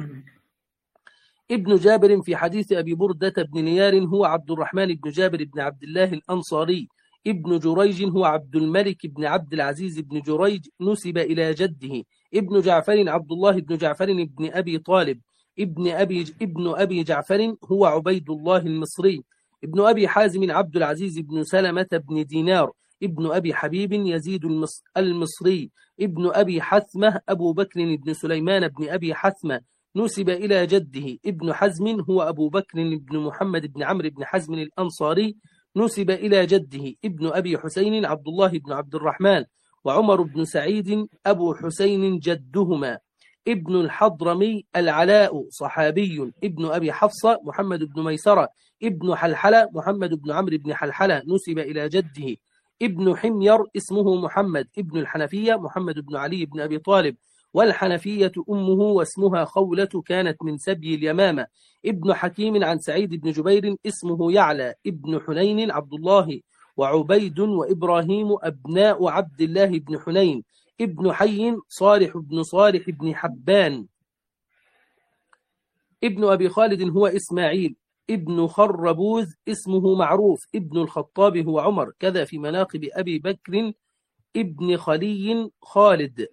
ابن جابر في حديث أبي بردة بن نيار هو عبد الرحمن بن جابر بن عبد الله الأنصاري، ابن جريج هو عبد الملك بن عبد العزيز بن جريج، نسب إلى جده. ابن جعفر عبد الله بن جعفر بن أبي طالب، ابن أبي ابن أبي جعفر هو عبيد الله المصري، ابن أبي حازم عبد العزيز بن سلمة بن دينار، ابن أبي حبيب يزيد المصري، ابن أبي حثمة أبو بكر بن سليمان بن أبي حثمة، نسب إلى جده. ابن حزم هو أبو بكر بن محمد بن عمرو بن حزم الأنصاري، نسب إلى جده. ابن أبي حسين عبد الله بن عبد الرحمن وعمر بن سعيد أبو حسين جدهما. ابن الحضرمي العلاء صحابي، ابن أبي حفصة محمد بن ميسرة، ابن حلحلة محمد بن عمرو بن حلحلة، نسب إلى جده. ابن حمير اسمه محمد، ابن الحنفية محمد بن علي بن أبي طالب، والحنفية أمه واسمها خولة، كانت من سبي اليمامة. ابن حكيم عن سعيد بن جبير اسمه يعلى، ابن حنين عبد الله وعبيد وإبراهيم أبناء عبد الله بن حنين. ابن حي صالح بن صالح بن حبان. ابن أبي خالد هو إسماعيل، ابن خربوذ اسمه معروف، ابن الخطاب هو عمر، كذا في مناقب أبي بكر ابن خلي خالد.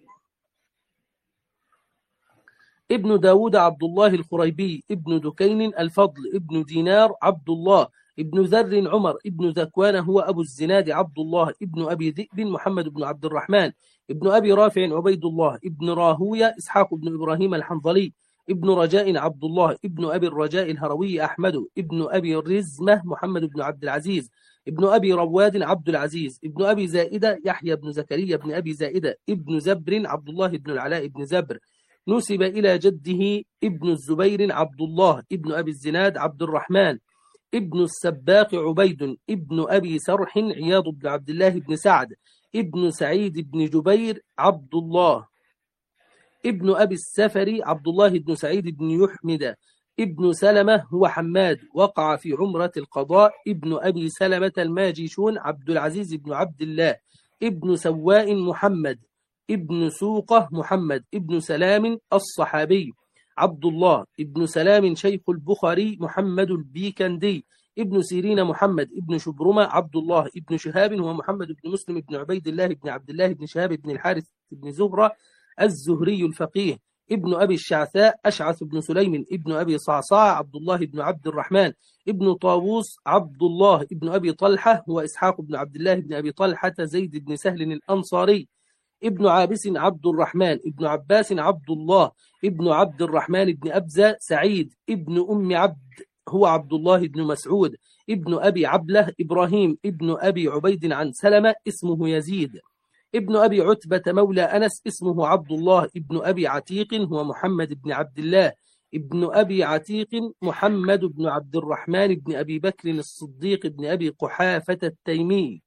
ابن داود عبد الله الخريبي، ابن دكين الفضل، ابن دينار عبد الله، ابن ذر عمر، ابن ذكوان هو أبو الزناد عبد الله، ابن أبي ذئب محمد بن عبد الرحمن، ابن أبي رافع عبيد الله، ابن راهوية إسحاق بن إبراهيم الحنظلي، ابن رجاء عبد الله، ابن أبي الرجاء الهروي أحمد، ابن أبي الرزمة محمد بن عبد العزيز، ابن أبي رواد عبد العزيز، ابن أبي زائدة يحيى بن زكريا بن أبي زائدة، ابن زبر عبد الله بن العلاء بن زبر، نسب إلى جده. ابن الزبير عبد الله، ابن أبي الزناد عبد الرحمن، ابن السباق عبيد، ابن أبي سرح عياض بن عبد الله بن سعد، ابن سعيد بن جبير عبد الله، ابن أبي السفر عبد الله بن سعيد بن يحمد، ابن سلمة هو حماد وقع في عمرة القضاء، ابن أبي سلمة الماجشون عبد العزيز بن عبد الله، ابن سواء محمد، ابن سوقة محمد، ابن سلام الصحابي عبد الله، ابن سلام شيخ البخاري محمد البيكندي، ابن سيرين محمد، ابن شبرمة عبد الله، ابن شهاب هو محمد بن مسلم بن عبيد الله بن عبد الله بن شهاب بن الحارث بن زهرة الزهري الفقيه، ابن أبي الشعثاء أشعث بن سليم، ابن أبي صعصاع عبد الله بن عبد الرحمن، ابن طاووس عبد الله، ابن أبي طلحة هو إسحاق بن عبد الله بن أبي طلحة زيد بن سهل الأنصاري، ابن عابس عبد الرحمن، ابن عباس عبد الله، ابن عبد الرحمن بن أبزة سعيد، ابن أم عبد هو عبد الله بن مسعود، ابن أبي عبلة إبراهيم، ابن أبي عبيد عن سلمة اسمه يزيد، ابن أبي عتبة مولى أنس اسمه عبد الله، ابن أبي عتيق هو محمد بن عبد الله، ابن أبي عتيق محمد بن عبد الرحمن بن أبي بكر الصديق بن أبي قحافة التيمي.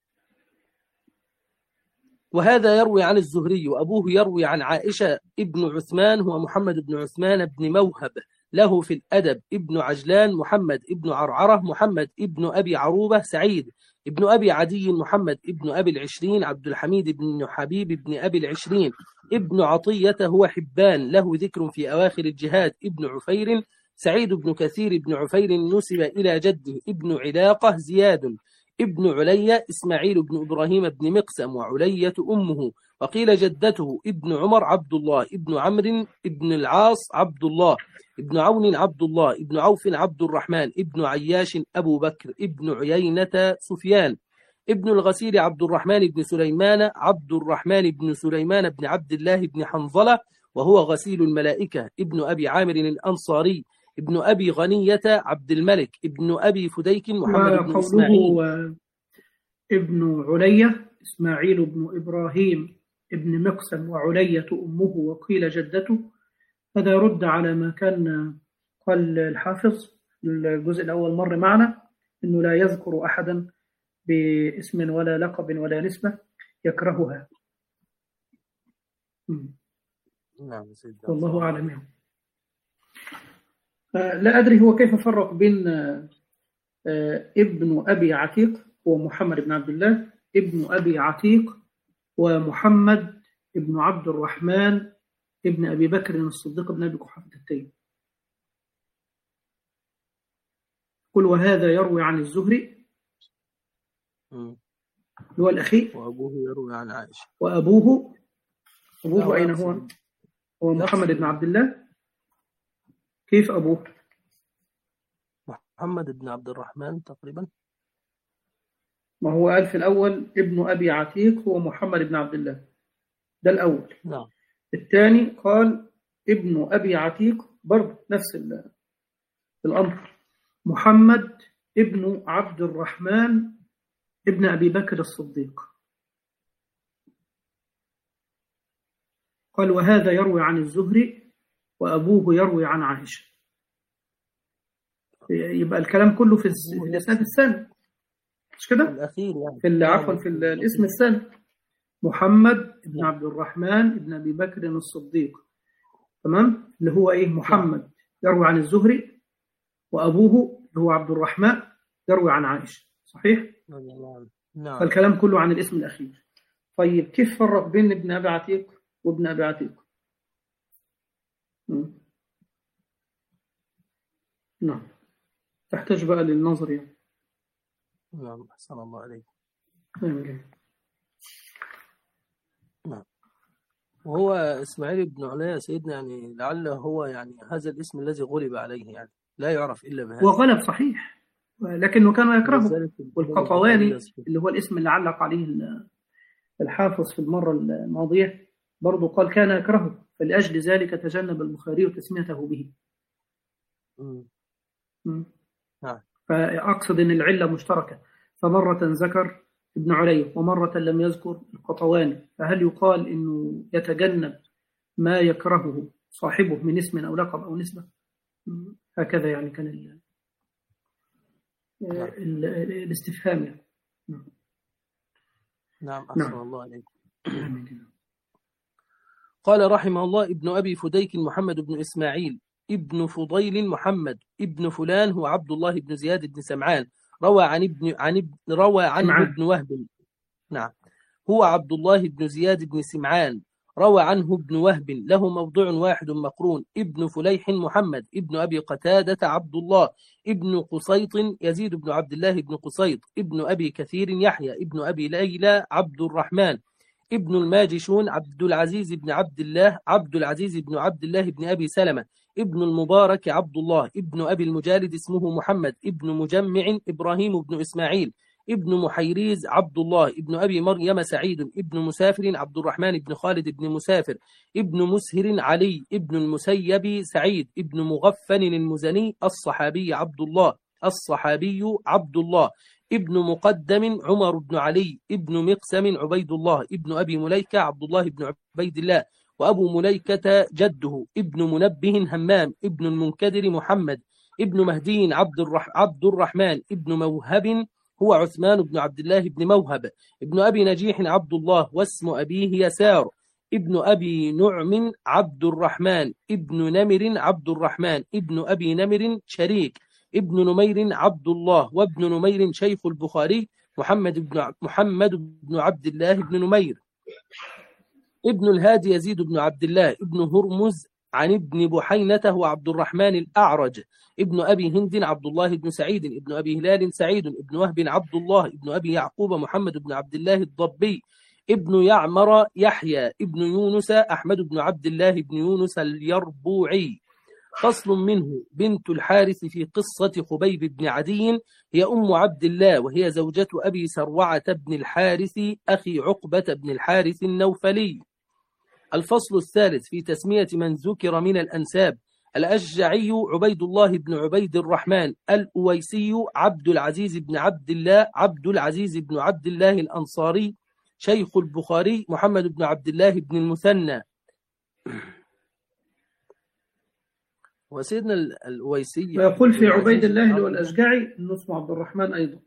وهذا يروي عن الزهري، وأبوه يروي عن عائشة. ابن عثمان هو محمد بن عثمان بن موهب، له في الأدب. ابن عجلان محمد، ابن عرعرة محمد، ابن أبي عروبة سعيد، ابن أبي عدي محمد، ابن أبي العشرين عبد الحميد بن حبيب بن أبي العشرين، ابن عطية هو حبان، له ذكر في أواخر الجهاد. ابن عفير سعيد بن كثير بن عفير نسب إلى جده. ابن علاقة زياد. ابن علية إسماعيل بن إبراهيم بن مقسم، وعلية أمه. وقيل جدته. ابن عمر عبد الله. ابن عمرو ابن العاص عبد الله. ابن عون عبد الله. ابن عوف عبد الرحمن. ابن عياش أبو بكر. ابن عيينة سفيان. ابن الغسيل عبد الرحمن بن سليمان عبد الرحمن بن سليمان بن عبد الله بن حنظلة، وهو غسيل الملائكة. ابن أبي عامر الأنصاري. ابن أبي غنية عبد الملك. ابن أبي فديك محمد بن إسماعيل. ابن علية إسماعيل بن إبراهيم ابن مقسم، وعلية أمه، وقيل جدته. هذا يرد على ما كان قال الحافظ الجزء الأول مر معنا، أنه لا يذكر أحدا باسم ولا لقب ولا نسبة يكرهها. نعم سيدنا. والله أعلم. يعني. لا أدري هو كيف فرق بين ابن أبي عتيق ومحمد بن عبد الله، ابن أبي عتيق ومحمد ابن عبد الرحمن ابن أبي بكر الصديق بن أبي قحافة التيمي. قل وهذا يروي عن الزهري هو الأخي، وأبوه يروي عن عائشة. وأبوه أبوه أين هو؟ هو محمد بن عبد الله. كيف أبوه؟ محمد بن عبد الرحمن تقريبا. ما هو قال في الأول ابن أبي عتيق هو محمد بن عبد الله، ده الأول. نعم. الثاني قال ابن أبي عتيق، برضه نفس الأمر، محمد ابن عبد الرحمن ابن أبي بكر الصديق. قال وهذا يروي عن الزهري وأبوه يروي عن عائشة. يبقى الكلام كله في الإسناد الثاني، مش كده؟ الأخير يعني. في عفوا في الاسم الثاني، محمد ابن عبد الرحمن ابن أبي بكر الصديق، تمام؟ اللي هو إيه؟ محمد يروي عن الزهري، وأبوه اللي هو عبد الرحمن يروي عن عائشة، صحيح؟ نعم. فالكلام كله عن الاسم الأخير. طيب كيف فرق بين ابن أبي عتيق وابن أبي عتيق؟ نعم، تحتاج بقى للنظر يعني. نعم أحسن الله عليك. نعم. وهو إسماعيل بن علية سيدنا، يعني لعله هو يعني هذا الاسم الذي غلب عليه، يعني لا يعرف إلا بهذا. وغلب صحيح، لكنه كان يكرهه. والقطواني اللي هو الاسم اللي علق عليه الحافظ في المرة الماضية برضو قال كان يكرهه، فلأجل ذلك تجنب البخاري تسميته به. نعم. فأقصد أن العلة مشتركة، فمرة ذكر ابن علي ومرة لم يذكر القطواني، فهل يقال أنه يتجنب ما يكرهه صاحبه من اسم أو لقب أو نسبة؟ هكذا يعني كان ال نعم. ال الاستفهام يعني. نعم أحسن نعم. الله عليكم. قال رحمه الله ابن أبي فديك محمد بن إسماعيل ابن فضيل محمد ابن فلان هو عبد الله بن زياد بن سمعان، روى عن ابن عن ابن روى عنه ابن وهب. نعم، هو عبد الله بن زياد بن سمعان، روى عنه ابن وهب، له موضوع واحد مقرون. ابن فليح محمد ابن أبي قتادة عبد الله ابن قصيط يزيد بن عبد الله بن قصيط ابن أبي كثير يحيى ابن أبي ليلى عبد الرحمن ابن الماجشون عبد العزيز بن عبد الله عبد العزيز بن عبد الله بن أبي سلمة ابن المبارك عبد الله ابن أبي المجالد اسمه محمد ابن مجمع إبراهيم بن إسماعيل ابن محيريز عبد الله ابن أبي مريم سعيد ابن مسافر عبد الرحمن بن خالد بن مسافر ابن مسهر علي ابن المسيب سعيد ابن مغفن المزني الصحابي عبد الله الصحابي عبد الله ابن مقدم عمر بن علي ابن مقسم عبيد الله ابن أبي مليكة عبد الله بن عبيد الله وأبو مليكة جده ابن منبه همام ابن المنكدر محمد ابن مهدي عبد, الرح عبد الرحمن ابن موهب هو عثمان بن عبد الله بن موهب ابن أبي نجيح عبد الله واسم أبيه يسار ابن أبي نعم عبد الرحمن ابن نمر عبد الرحمن ابن أبي نمر شريك ابن نمير عبد الله وابن نمير شيخ البخاري محمد بن محمد بن عبد الله بن نمير ابن الهادي يزيد بن عبد الله ابن هرمز عن ابن بحينة وعبد الرحمن الأعرج ابن أبي هند عبد الله بن سعيد ابن أبي هلال سعيد ابن وهب عبد الله ابن أبي يعقوب محمد بن عبد الله الضبي ابن يعمر يحيى ابن يونس أحمد بن عبد الله بن يونس اليربوعي. فصل منه بنت الحارث في قصة خبيب بن عدي هي أم عبد الله وهي زوجة أبي سروعة بن الحارث أخي عقبة بن الحارث النوفلي. الفصل الثالث في تسمية من ذكر من الأنساب: الأشجعي عبيد الله بن عبيد الرحمن، الأويسي عبد العزيز بن عبد الله عبد العزيز بن عبد الله الأنصاري شيخ البخاري محمد بن عبد الله بن المثنى. وسيدنا الأويسي ويقول في عبيد الله اللي هو الأشجعي إنه اسمه عبد الرحمن أيضا.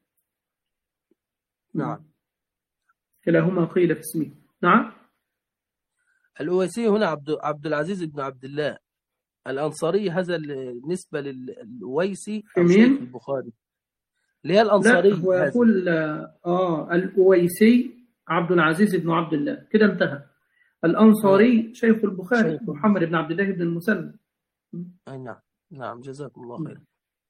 نعم، كلاهما قيل في اسمه. نعم. الأويسي هنا عبد عبد العزيز بن عبد الله الأنصاري، هذا النسبة للأويسي أو شيخ البخاري اللي هي الأنصاري. لا، هو يقول آه الأويسي عبد العزيز بن عبد الله، كده انتهى. الأنصاري آه. شيخ البخاري شيخ. محمد بن عبد الله بن المثنى. أي نعم نعم، جزاكم الله خير.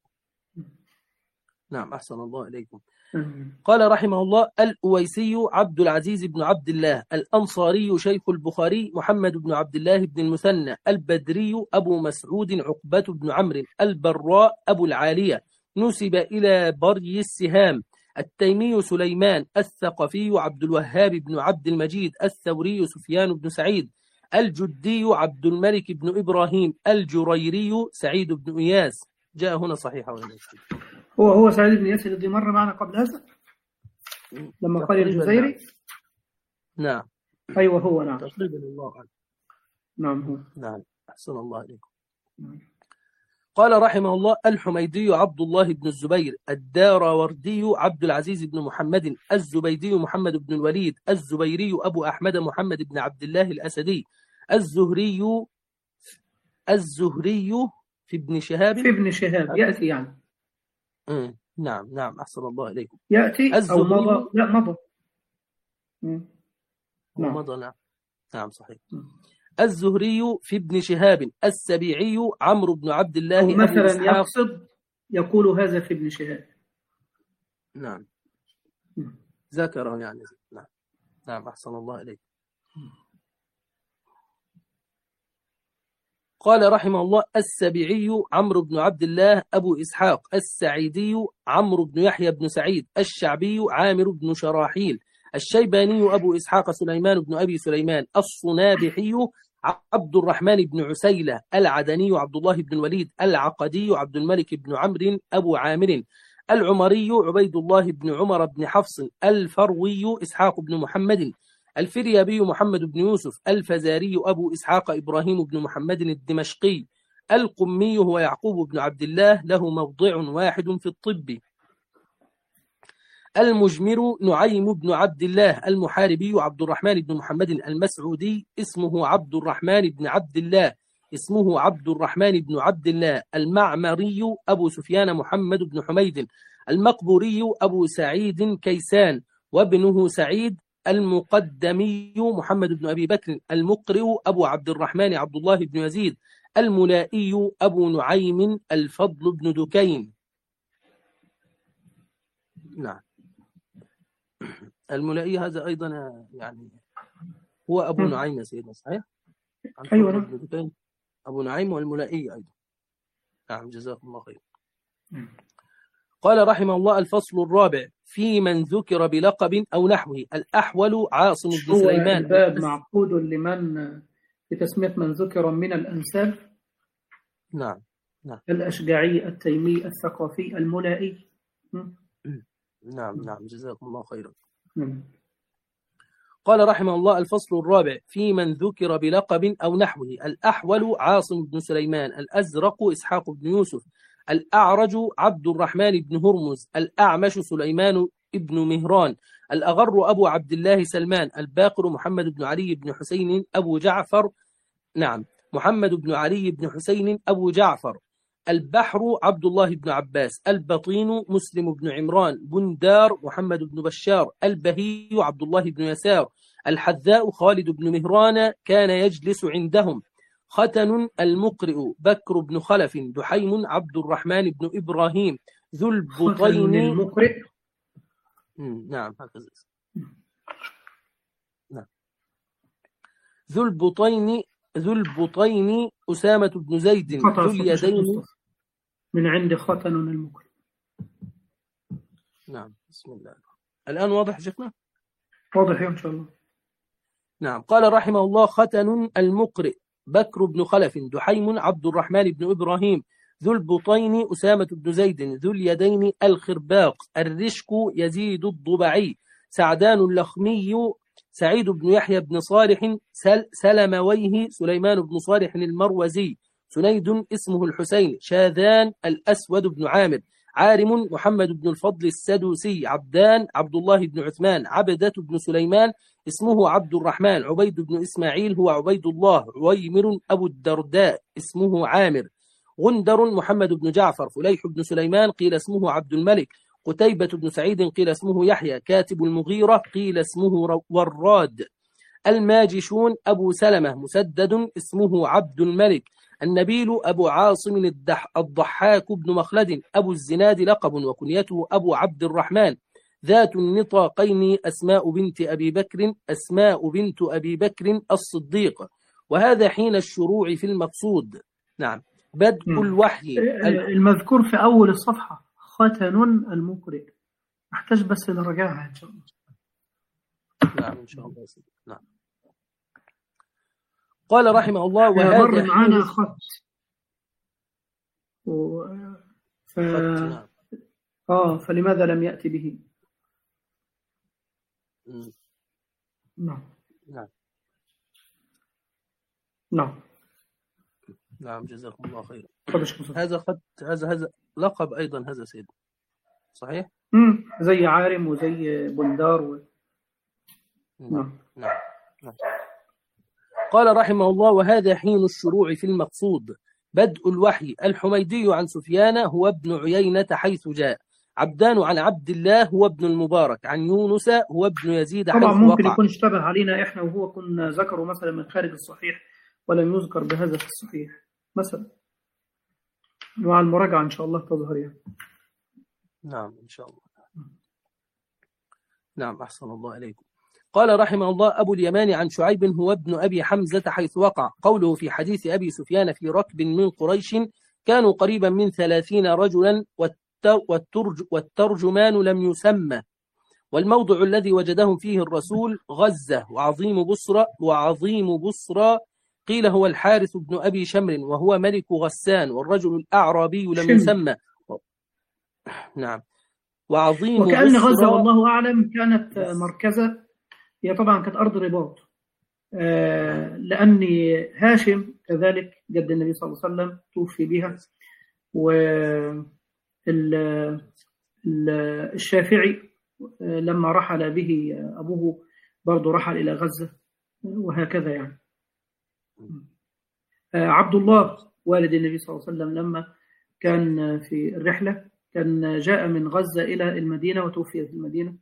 نعم، أحسن الله إليكم. قال رحمه الله: الأويسي عبد العزيز بن عبد الله الأنصاري شيخ البخاري محمد بن عبد الله بن المثنى البدري أبو مسعود عقبة بن عمرو البراء أبو العالية، نسب إلى بري السهام. التيمي سليمان الثقفي عبد الوهاب بن عبد المجيد الثوري سفيان بن سعيد الجدي عبد الملك بن إبراهيم الجريري سعيد بن إياس. جاء هنا صحيحة ولا هو هو سعيد بن إياس الذي مر معنا قبل هذا لما قال الجزيري؟ نعم. أيوة هو. نعم تقريبا. الله أعلم. نعم هو. نعم، أحسن الله إليكم. قال رحمه الله: الحميدي عبد الله بن الزبير الداراوردي عبد العزيز بن محمد الزبيدي محمد بن الوليد الزبيري أبو أحمد محمد بن عبد الله الأسدي الزهري الزهري في ابن شهاب في ابن شهاب يأتي يعني. مم. نعم نعم، أحسن الله إليكم. يأتي أو مضى. لا مضى. نعم مضى. نعم نعم صحيح. الزهري في ابن شهاب السبيعي عمرو بن عبد الله أو مثلا يقصد يقول هذا في ابن شهاب. نعم ذكره يعني. نعم نعم، أحسن الله إليك. قال رحمه الله: السبيعي عمرو بن عبد الله أبو إسحاق السعيدي عمرو بن يحيى بن سعيد الشعبي عامر بن شراحيل الشيباني أبو إسحاق سليمان بن أبي سليمان الصنابحي عبد الرحمن بن عسيلة العدني عبد الله بن الوليد العقدي عبد الملك بن عمرو أبو عامر العمري عبيد الله بن عمر بن حفص الفروي إسحاق بن محمد الفريابي محمد بن يوسف الفزاري أبو إسحاق إبراهيم بن محمد الدمشقي القمي هو يعقوب بن عبد الله، له موضع واحد في الطب. المجمر نعيم بن عبد الله المحاربي عبد الرحمن بن محمد المسعودي اسمه عبد الرحمن بن عبد الله اسمه عبد الرحمن بن عبد الله المعمري أبو سفيان محمد بن حميد المقبوري أبو سعيد كيسان وابنه سعيد المقدمي محمد بن أبي بكر المقرئ أبو عبد الرحمن عبد الله بن يزيد الملائي أبو نعيم الفضل بن دكين. نعم، الملائي هذا أيضا يعني هو أبو نعيم يا سيدنا، صحيح؟ أيوة نعم. أبو نعيم والملائي أيضا. نعم، جزاكم الله خير. قال رحمه الله: الفصل الرابع في من ذكر بلقب أو نحوه. الأحول عاصم بن سليمان. الباب معقود لمن في تسمية من ذكر من الأنساب. نعم نعم. الأشجعي التيمي الثقفي الملائي. نعم نعم، جزاكم الله خيرا. مم. قال رحمه الله: الفصل الرابع في من ذكر بلقب أو نحوه. الأحول عاصم بن سليمان الأزرق إسحاق بن يوسف الأعرج عبد الرحمن بن هرمز الأعمش سليمان ابن مهران الأغر أبو عبد الله سلمان الباقر محمد بن علي بن حسين أبو جعفر. نعم، محمد بن علي بن حسين أبو جعفر. البحر عبد الله بن عباس. البطين مسلم بن عمران. بندار محمد بن بشار. البهي عبد الله بن يسار. الحذاء خالد بن مهران كان يجلس عندهم. ختن المقرئ بكر بن خلف دحيم عبد الرحمن بن إبراهيم ذو ختن البطين. المقرئ. نعم هكذا. نعم. ذو البطين ذو البطين أسامة بن زيد ذو اليدين. من عند ختن المقرئ. نعم بسم الله. الآن واضح شيخنا؟ واضح إن شاء الله. نعم. قال رحمه الله: ختن المقرئ بكر بن خلف دحيم عبد الرحمن بن إبراهيم ذو البطين أسامة بن زيد ذو اليدين الخرباق الرشك يزيد الضبعي سعدان اللخمي سعيد بن يحيى بن صالح سل سلمويه سليمان بن صالح المروزي سنيد اسمه الحسين شاذان الأسود بن عامر عارم محمد بن الفضل السدوسي عبدان عبد الله بن عثمان عبدة بن سليمان اسمه عبد الرحمن عبيد بن إسماعيل هو عبيد الله عويمر أبو الدرداء اسمه عامر غندر محمد بن جعفر فليح بن سليمان قيل اسمه عبد الملك قتيبة بن سعيد قيل اسمه يحيى كاتب المغيرة قيل اسمه وراد الماجشون أبو سلمة مسدد اسمه عبد الملك النبيل أبو عاصم الضحاك بن مخلد أبو الزناد لقب وكنيته أبو عبد الرحمن ذات النطاقين أسماء بنت أبي بكر أسماء بنت أبي بكر الصديق وهذا حين الشروع في المقصود. نعم. بدء الوحي المذكور في أول الصفحة ختن المقرئ نحتاج بس نرجعها إن شاء الله. نعم إن شاء الله. نعم. قال رحمه الله: وهذا مر معنا خط و... ف... نعم. آه فلماذا لم يأتي به؟ نعم نعم نعم نعم جزاكم الله خيرا. خدش هذا خط هذا هذا لقب أيضا هذا سيد صحيح؟ امم زي عارم وزي بندار و... نعم. نعم. نعم. قال رحمه الله: وهذا حين الشروع في المقصود. بدء الوحي. الحميدي عن سفيان هو ابن عيينة حيث جاء عبدان عن عبد الله هو ابن المبارك عن يونس هو ابن يزيد حيث طبعا ممكن وقع. يكون اشتبه علينا إحنا وهو كنا ذكروا مثلا من خارج الصحيح ولم يذكر بهذا في الصحيح مثلا مع المراجعة إن شاء الله تظهر يعني. نعم إن شاء الله. نعم أحسن الله إليكم. قال رحمه الله: أبو اليمان عن شعيب هو ابن أبي حمزة حيث وقع. قوله في حديث أبي سفيان في ركب من قريش كانوا قريبا من ثلاثين رجلا والترج والترجمان لم يسمى. والموضع الذي وجدهم فيه الرسول غزة وعظيم بصرى وعظيم بصرى قيل هو الحارث بن أبي شمر وهو ملك غسان والرجل الأعرابي لم شمر. يسمى. نعم. وعظيم وكأن بصرى غزة والله أعلم كانت مركزة هي طبعا كانت أرض رباط آه لأن هاشم كذلك جد النبي صلى الله عليه وسلم توفي بها والشافعي لما رحل به أبوه برضه رحل إلى غزة وهكذا يعني. آه عبد الله والد النبي صلى الله عليه وسلم لما كان في الرحلة كان جاء من غزة إلى المدينة وتوفي في المدينة.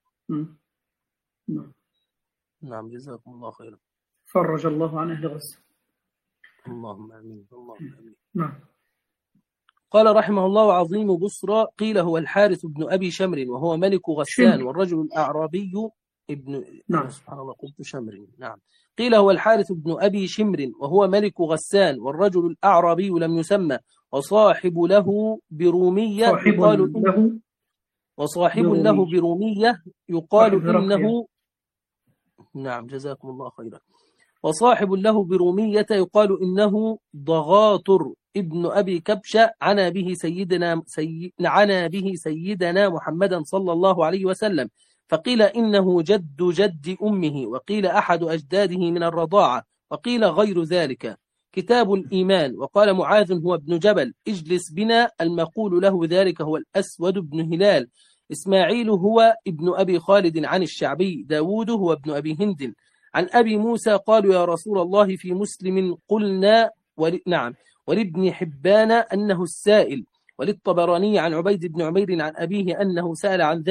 نعم. نعم جزاكم الله خيرا. فرج الله عن أهل غزة. اللهم آمين. اللهم آمين. نعم. قال رحمه الله: عظيم بصرى قيل هو الحارث بن أبي شمر وهو ملك غسان شمر. والرجل الأعرابي ابن نعم. سبحان الله قلت شمر. نعم. قيل هو الحارث بن أبي شمر وهو ملك غسان والرجل الأعرابي لم يسمى وصاحب له برومية يقال له وصاحب برومية. له برومية يقال صاحب إنه. نعم جزاكم الله خيرا. وصاحب له برومية يقال إنه ضغاطر ابن أبي كبشة عنا به سيدنا سي... عنا به سيدنا محمدا صلى الله عليه وسلم فقيل إنه جد جد أمه وقيل أحد أجداده من الرضاعة وقيل غير ذلك. كتاب الإيمان. وقال معاذ هو ابن جبل اجلس بنا المقول له ذلك هو الأسود بن هلال. إسماعيل هو ابن أبي خالد عن الشعبي. داود هو ابن أبي هند عن أبي موسى قالوا يا رسول الله في مسلم قلنا ول... نعم ولابن حبان أنه السائل وللطبراني عن عبيد بن عمير عن أبيه أنه سأل عن ذلك.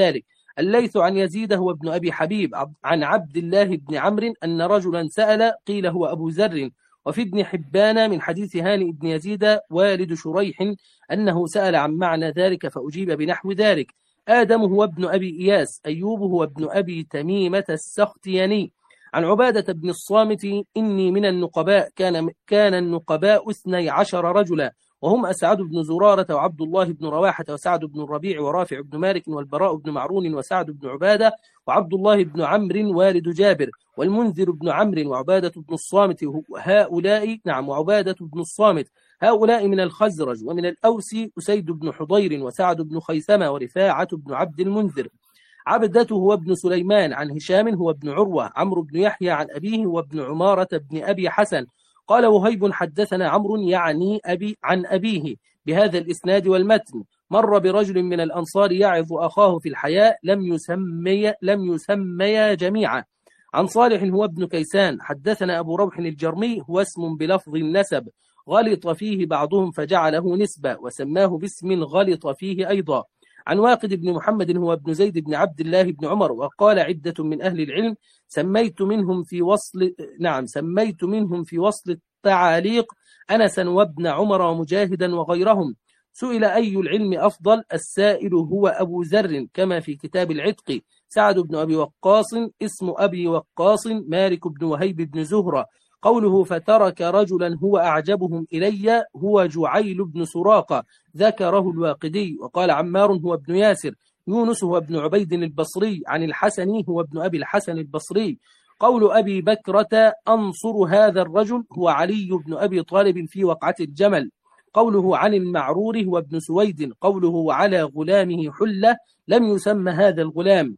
الليث عن يزيد هو ابن أبي حبيب عن عبد الله بن عمرو أن رجلا سأل قيل هو أبو ذر. وفي ابن حبان من حديث هاني بن يزيد والد شريح أنه سأل عن معنى ذلك فأجيب بنحو ذلك. آدم هو ابن أبي إياس. أيوب هو ابن أبي تميمة السختياني عن عبادة بن الصامت إني من النقباء كان, كان النقباء اثني عشر رجلا وهم أسعد بن زرارة وعبد الله بن رواحة وسعد بن الربيع ورافع بن مالك والبراء بن معرون وسعد بن عبادة وعبد الله بن عمرو والد جابر والمنذر بن عمرو وعبادة بن الصامت هؤلاء نعم وعبادة بن الصامت هؤلاء من الخزرج. ومن الأوس أسيد بن حضير وسعد بن خيثمة ورفاعة بن عبد المنذر. عبدته هو ابن سليمان عن هشام هو ابن عروة. عمرو بن يحيى عن أبيه وابن عمارة بن أبي حسن. قال وهيب حدثنا عمرو يعني أبي عن أبيه بهذا الإسناد والمتن. مر برجل من الأنصار يعظ أخاه في الحياء لم يسمي لم يسمي جميعا. عن صالح هو ابن كيسان. حدثنا أبو روح الجرمي هو اسم بلفظ النسب غلط فيه بعضهم فجعله نسبة وسماه باسم غلط فيه أيضا. عن واقد بن محمد هو ابن زيد بن عبد الله بن عمر. وقال عدة من أهل العلم سميت منهم في وصل نعم سميت منهم في وصل التعاليق أنسا وابن عمر ومجاهدا وغيرهم. سئل أي العلم أفضل؟ السائل هو أبو ذر كما في كتاب العتق. سعد بن أبي وقاص اسم أبي وقاص مالك بن وهيب بن زهرة. قوله فترك رجلا هو أعجبهم إلي هو جعيل بن سراقة ذكره الواقدي. وقال عمار هو ابن ياسر. يونس هو ابن عبيد البصري عن الحسن هو ابن أبي الحسن البصري. قول أبي بكرة أنصر هذا الرجل هو علي بن أبي طالب في وقعة الجمل. قوله عن المعرور هو ابن سويد. قوله على غلامه حلة لم يسمى هذا الغلام.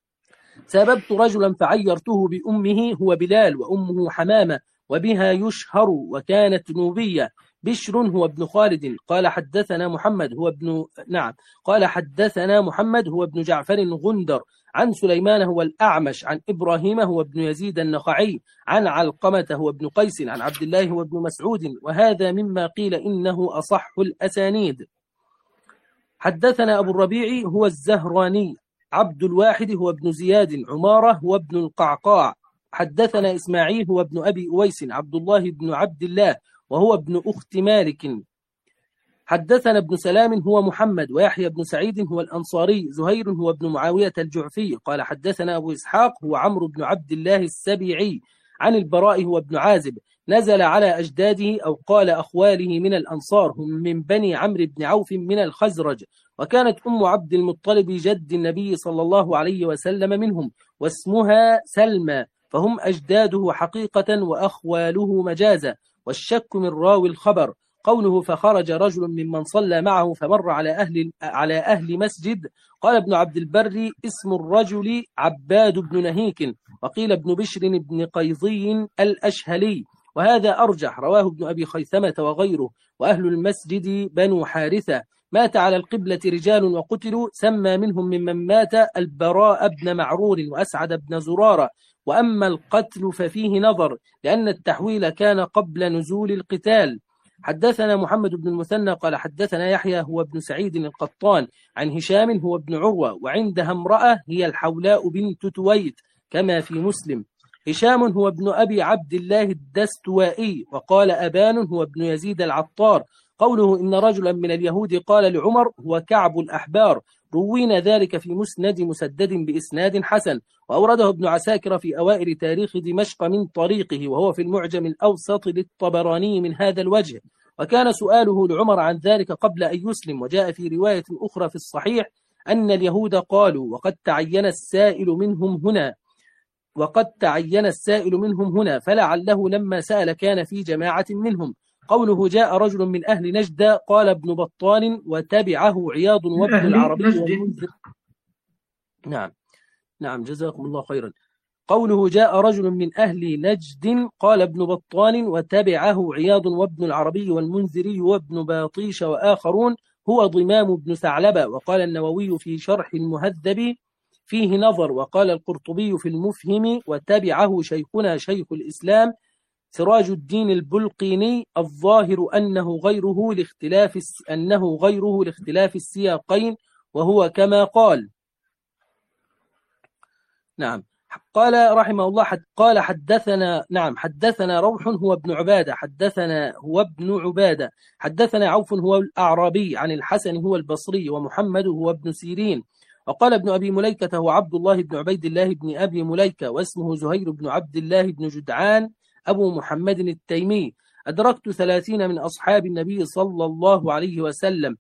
سببت رجلا فعيرته بأمه هو بلال وأمه حمامة وبها يشهر وكانت نوبية. بشر هو ابن خالد. قال حدثنا محمد هو ابن نعم قال حدثنا محمد هو ابن جعفر غندر. عن سليمان هو الأعمش. عن إبراهيم هو ابن يزيد النخعي. عن علقمة هو ابن قيس. عن عبد الله هو ابن مسعود. وهذا مما قيل إنه أصح الأسانيد. حدثنا أبو الربيع هو الزهراني. عبد الواحد هو ابن زياد. عمارة هو ابن القعقاع. حدثنا إسماعيل هو ابن أبي أويس. عبد الله بن عبد الله وهو ابن أخت مالك. حدثنا ابن سلام هو محمد. ويحيى بن سعيد هو الأنصاري. زهير هو ابن معاوية الجعفي. قال حدثنا أبو إسحاق هو عمرو بن عبد الله السبيعي. عن البراء هو ابن عازب. نزل على أجداده أو قال أخواله من الأنصار هم من بني عمرو بن عوف من الخزرج. وكانت أم عبد المطلب جد النبي صلى الله عليه وسلم منهم واسمها سلمى فهم أجداده حقيقة وأخواله مجازا. والشك من راوي الخبر. قوله فخرج رجل ممن صلى معه فمر على أهل, على أهل مسجد. قال ابن عبد البر اسم الرجل عباد بن نهيك. وقيل ابن بشر بن قيظي الأشهلي وهذا أرجح. رواه ابن أبي خيثمة وغيره. وأهل المسجد بنو حارثة. مات على القبلة رجال وقتلوا سمى منهم ممن مات البراء بن معرور وأسعد بن زرارة. وأما القتل ففيه نظر لأن التحويل كان قبل نزول القتال. حدثنا محمد بن المثنى قال حدثنا يحيى هو ابن سعيد القطان. عن هشام هو ابن عروة وعندها امرأة هي الحولاء بنت تويت كما في مسلم. هشام هو ابن أبي عبد الله الدستوائي. وقال أبان هو ابن يزيد العطار. قوله إن رجلا من اليهود قال لعمر هو كعب الأحبار. روينا ذلك في مسند مسدد بإسناد حسن. وأورده ابن عساكر في أوائل تاريخ دمشق من طريقه وهو في المعجم الأوسط للطبراني من هذا الوجه. وكان سؤاله لعمر عن ذلك قبل أن يسلم. وجاء في رواية أخرى في الصحيح أن اليهود قالوا وقد تعين السائل منهم هنا وقد تعين السائل منهم هنا فلعله لما سأل كان في جماعة منهم. قوله جاء رجل من أهل نجد قال ابن بطال وتبعه عياض وابن العربي والمنذر. نعم نعم جزاكم الله خيرا. قوله جاء رجل من أهل نجد قال ابن بطال وتبعه عياض وابن العربي والمنذري وابن باطيش وآخرون هو ضمام بن ثعلبة. وقال النووي في شرح المهذب فيه نظر. وقال القرطبي في المفهم وتبعه شيخنا شيخ الإسلام سراج الدين البلقيني الظاهر أنه غيره لاختلاف أنه غيره لاختلاف السياقين وهو كما قال. نعم. قال رحمه الله حد قال حدثنا نعم حدثنا روح هو ابن عبادة حدثنا هو ابن عبادة حدثنا عوف هو الأعرابي عن الحسن هو البصري ومحمد هو ابن سيرين. وقال ابن أبي مليكة هو عبد الله بن عبيد الله بن أبي مليكة واسمه زهير بن عبد الله بن جدعان أبو محمد التيمي. أدركت ثلاثين من أصحاب النبي صلى الله عليه وسلم.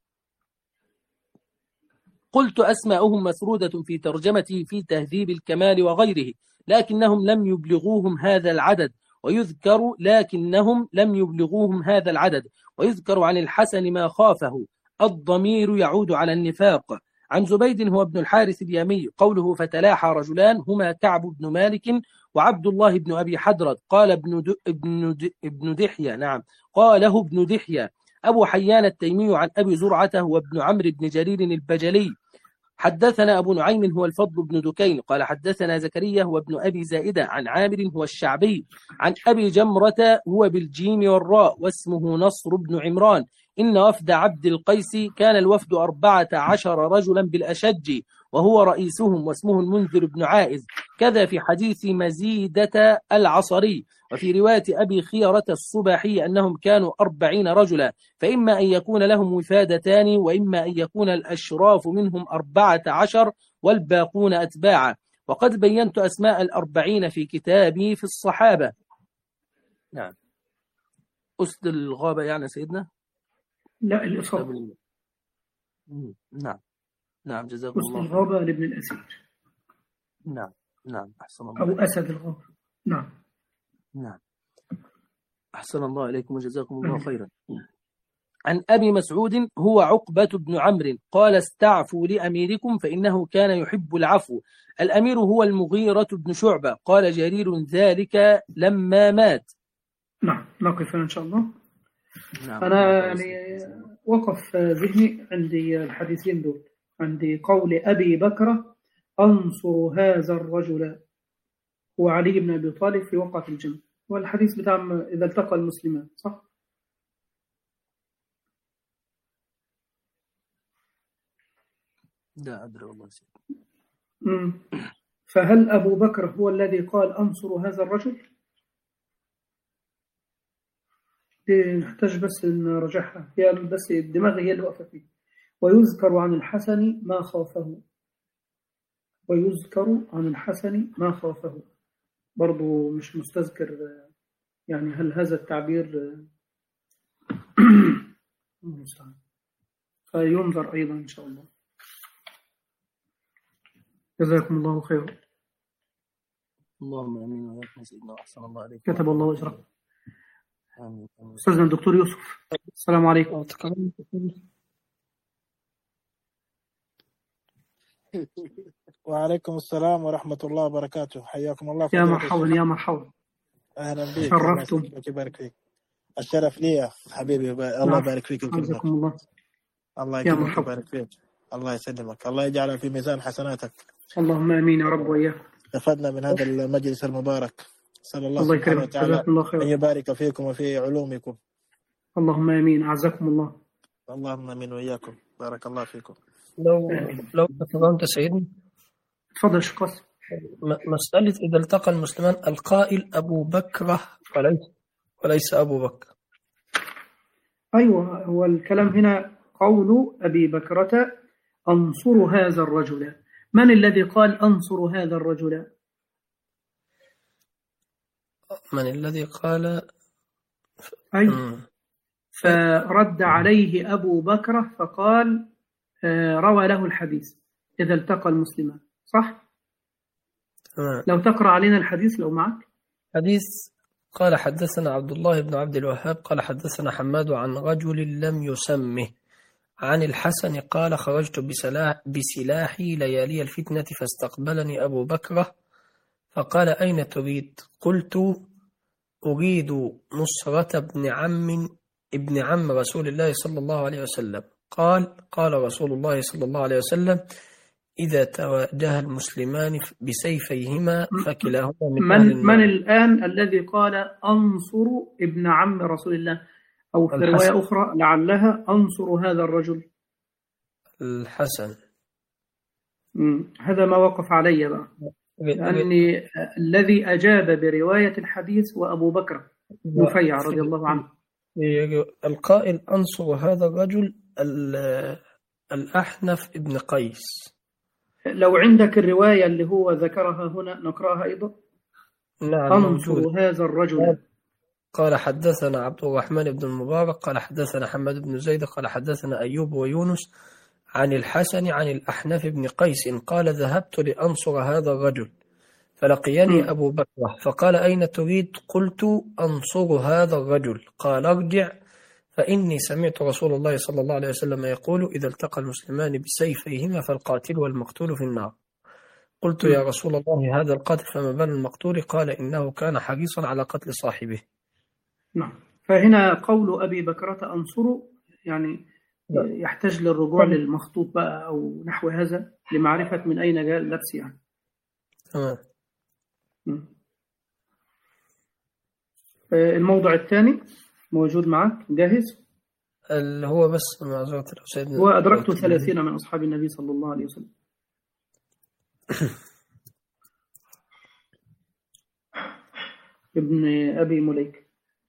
قلت أسماؤهم مسرودة في ترجمته في تهذيب الكمال وغيره لكنهم لم يبلغوهم هذا العدد ويذكر لكنهم لم يبلغوهم هذا العدد ويذكر عن الحسن ما خافه. الضمير يعود على النفاق. عن زبيد هو ابن الحارث اليمي قوله فتلاحى رجلان هما كعب بن مالك وعبد الله بن أبي حدرد. قال ابن د... ابن د... ابن دحية نعم قاله ابن دحية. أبو حيان التيمي عن أبي زرعة هو ابن عمرو بن جرير البجلي. حدثنا أبو نعيم هو الفضل بن دكين قال حدثنا زكريا هو ابن أبي زائدة عن عامر هو الشعبي عن أبي جمرة هو بالجيم والراء واسمه نصر بن عمران. إن وفد عبد القيس كان الوفد أربعة عشر رجلا بالأشج وهو رئيسهم واسمه المنذر بن عائز. كذا في حديث مزيدة العصري. وفي رواية أبي خيرة الصباحي أنهم كانوا أربعين رجلا فإما أن يكون لهم وفادتان وإما أن يكون الأشراف منهم أربعة عشر والباقون أتباعا. وقد بينت أسماء الأربعين في كتابي في الصحابة. نعم. أسد الغابة يعني سيدنا؟ لا الإصابة. نعم نعم جزاكم الله. أسد الغابة لابن الأسير. نعم نعم أحسن الله. أو أسد الغابة. نعم نعم أحسن الله إليكم وجزاكم الله خيرا. عن أبي مسعود هو عقبة بن عمرو قال استعفوا لأميركم فإنه كان يحب العفو. الأمير هو المغيرة بن شعبة. قال جرير ذلك لما مات. نعم نقف إن شاء الله. نعم. أنا يعني وقف ذهني عندي الحديثين دول. عندي قول أبي بكر أنصر هذا الرجل هو علي بن أبي طالب في وقعة الجمل والحديث بتاع إذا التقى المسلمان صح؟ لا أدري والله سيد. فهل أبو بكر هو الذي قال أنصر هذا الرجل؟ نحتاج بس نرجعها هي بس الدماغ هي اللي وقفت فيه. ويذكر عن الحسن ما خافه ويذكر عن الحسن ما خافه برضو مش مستذكر يعني هل هذا التعبير فينظر أيضا إن شاء الله. جزاكم الله خيرا. اللهم آمين وياكم سيدنا أحسن الله عليك. كتب الله أجركم. أستاذنا الدكتور يوسف السلام عليكم. وعليكم السلام ورحمة الله وبركاته. حياكم الله. يا مرحبا يا مرحبا. أهلا بك. شرفتم. يبارك فيك. الشرف لي حبيبي. الله يبارك فيك. جزاكم الله. الله يكرمك ويبارك فيك. الله يسلمك. الله يجعله في ميزان حسناتك. اللهم آمين يا رب وإياك. استفدنا من هذا المجلس المبارك. صلى الله, الله سبحانه وتعالى الله أن يبارك فيكم وفي علومكم. اللهم آمين. أعزكم الله. اللهم آمين وإياكم. بارك الله فيكم. لو لو تفضلت سيدنا. تفضل شقص. مسألة إذا التقى المسلمان القائل أبو بكر وليس وليس أبو بكر. أيوة هو الكلام هنا قول أبي بكرة أنصر هذا الرجل. من الذي قال أنصر هذا الرجل؟ من الذي قال أي فرد عليه أبو بكر فقال روى له الحديث إذا التقى المسلمان صح؟ آه. لو تقرأ علينا الحديث لو معك. حديث قال حدثنا عبد الله بن عبد الوهاب قال حدثنا حماد عن رجل لم يسمه عن الحسن قال خرجت بسلاح بسلاحي ليالي الفتنة فاستقبلني أبو بكر فقال أين تريد؟ قلت أريد نصرة ابن عم ابن عم رسول الله صلى الله عليه وسلم. قال قال رسول الله صلى الله عليه وسلم إذا تواجه المسلمان بسيفيهما فكلاهما من من, أهل النار. من الآن الذي قال أنصر ابن عم رسول الله أو في الحسن. رواية أخرى لعلها أنصر هذا الرجل؟ الحسن. مم. هذا ما وقف علي بقى. لأن الذي أجاب برواية الحديث وأبو بكر نفيع رضي الله عنه. القائل أنصر هذا الرجل الأحنف ابن قيس. لو عندك الرواية اللي هو ذكرها هنا نقرأها أيضا. نعم أنصر موجود. هذا الرجل. قال حدثنا عبد الرحمن بن المبارك قال حدثنا حماد بن زيد قال حدثنا أيوب ويونس عن الحسن عن الأحنف بن قيس قال ذهبت لأنصر هذا الرجل فلقيني م. أبو بكر فقال أين تريد؟ قلت أنصر هذا الرجل. قال ارجع فإني سمعت رسول الله صلى الله عليه وسلم يقول إذا التقى المسلمان بسيفيهما فالقاتل والمقتول في النار. قلت يا رسول الله هذا القاتل فما بال المقتول؟ قال إنه كان حريصا على قتل صاحبه. نعم. فهنا قول أبي بكرة أنصر يعني يحتاج للرجوع للمخطوط بقى أو نحو هذا لمعرفة من أين جاء اللبس يعني. تمام. الموضع الثاني موجود معك جاهز؟ اللي هو بس معذرة سيدنا وأدركت ثلاثين من أصحاب النبي صلى الله عليه وسلم. ابن أبي مليك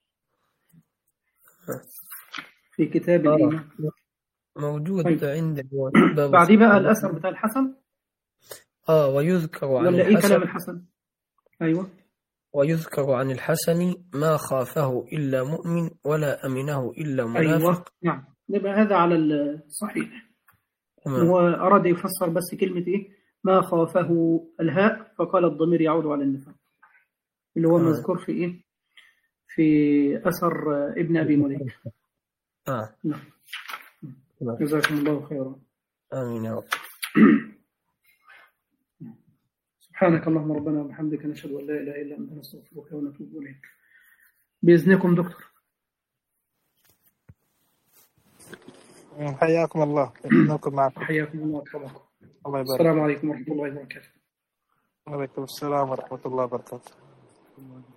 في كتاب آه. الإيمان موجود طيب. عندي بعدي بقى الأثر بتاع الحسن. آه ويذكر عن ولا إيه الحسن كلام الحسن؟ أيوة. ويذكر عن الحسن ما خافه إلا مؤمن ولا أمنه إلا منافق. أيوة. نعم. نبقى هذا على الصحيح. تمام. هو أراد يفسر بس كلمة إيه ما خافه الهاء فقال الضمير يعود على النفاق اللي هو تمام. مذكور في إيه في أثر ابن أبي مليك. آه. نعم. تمام. جزاكم الله خيرا. آمين يا رب. سبحانك اللهم ربنا وبحمدك نشهد أن لا إله إلا أنت نستغفرك ونتوب إليك. بإذنكم دكتور. حياكم الله. نكون معكم. حياكم الله وتفضلوا. الله يبارك. السلام عليكم ورحمة الله وبركاته. وعليكم السلام ورحمة الله وبركاته.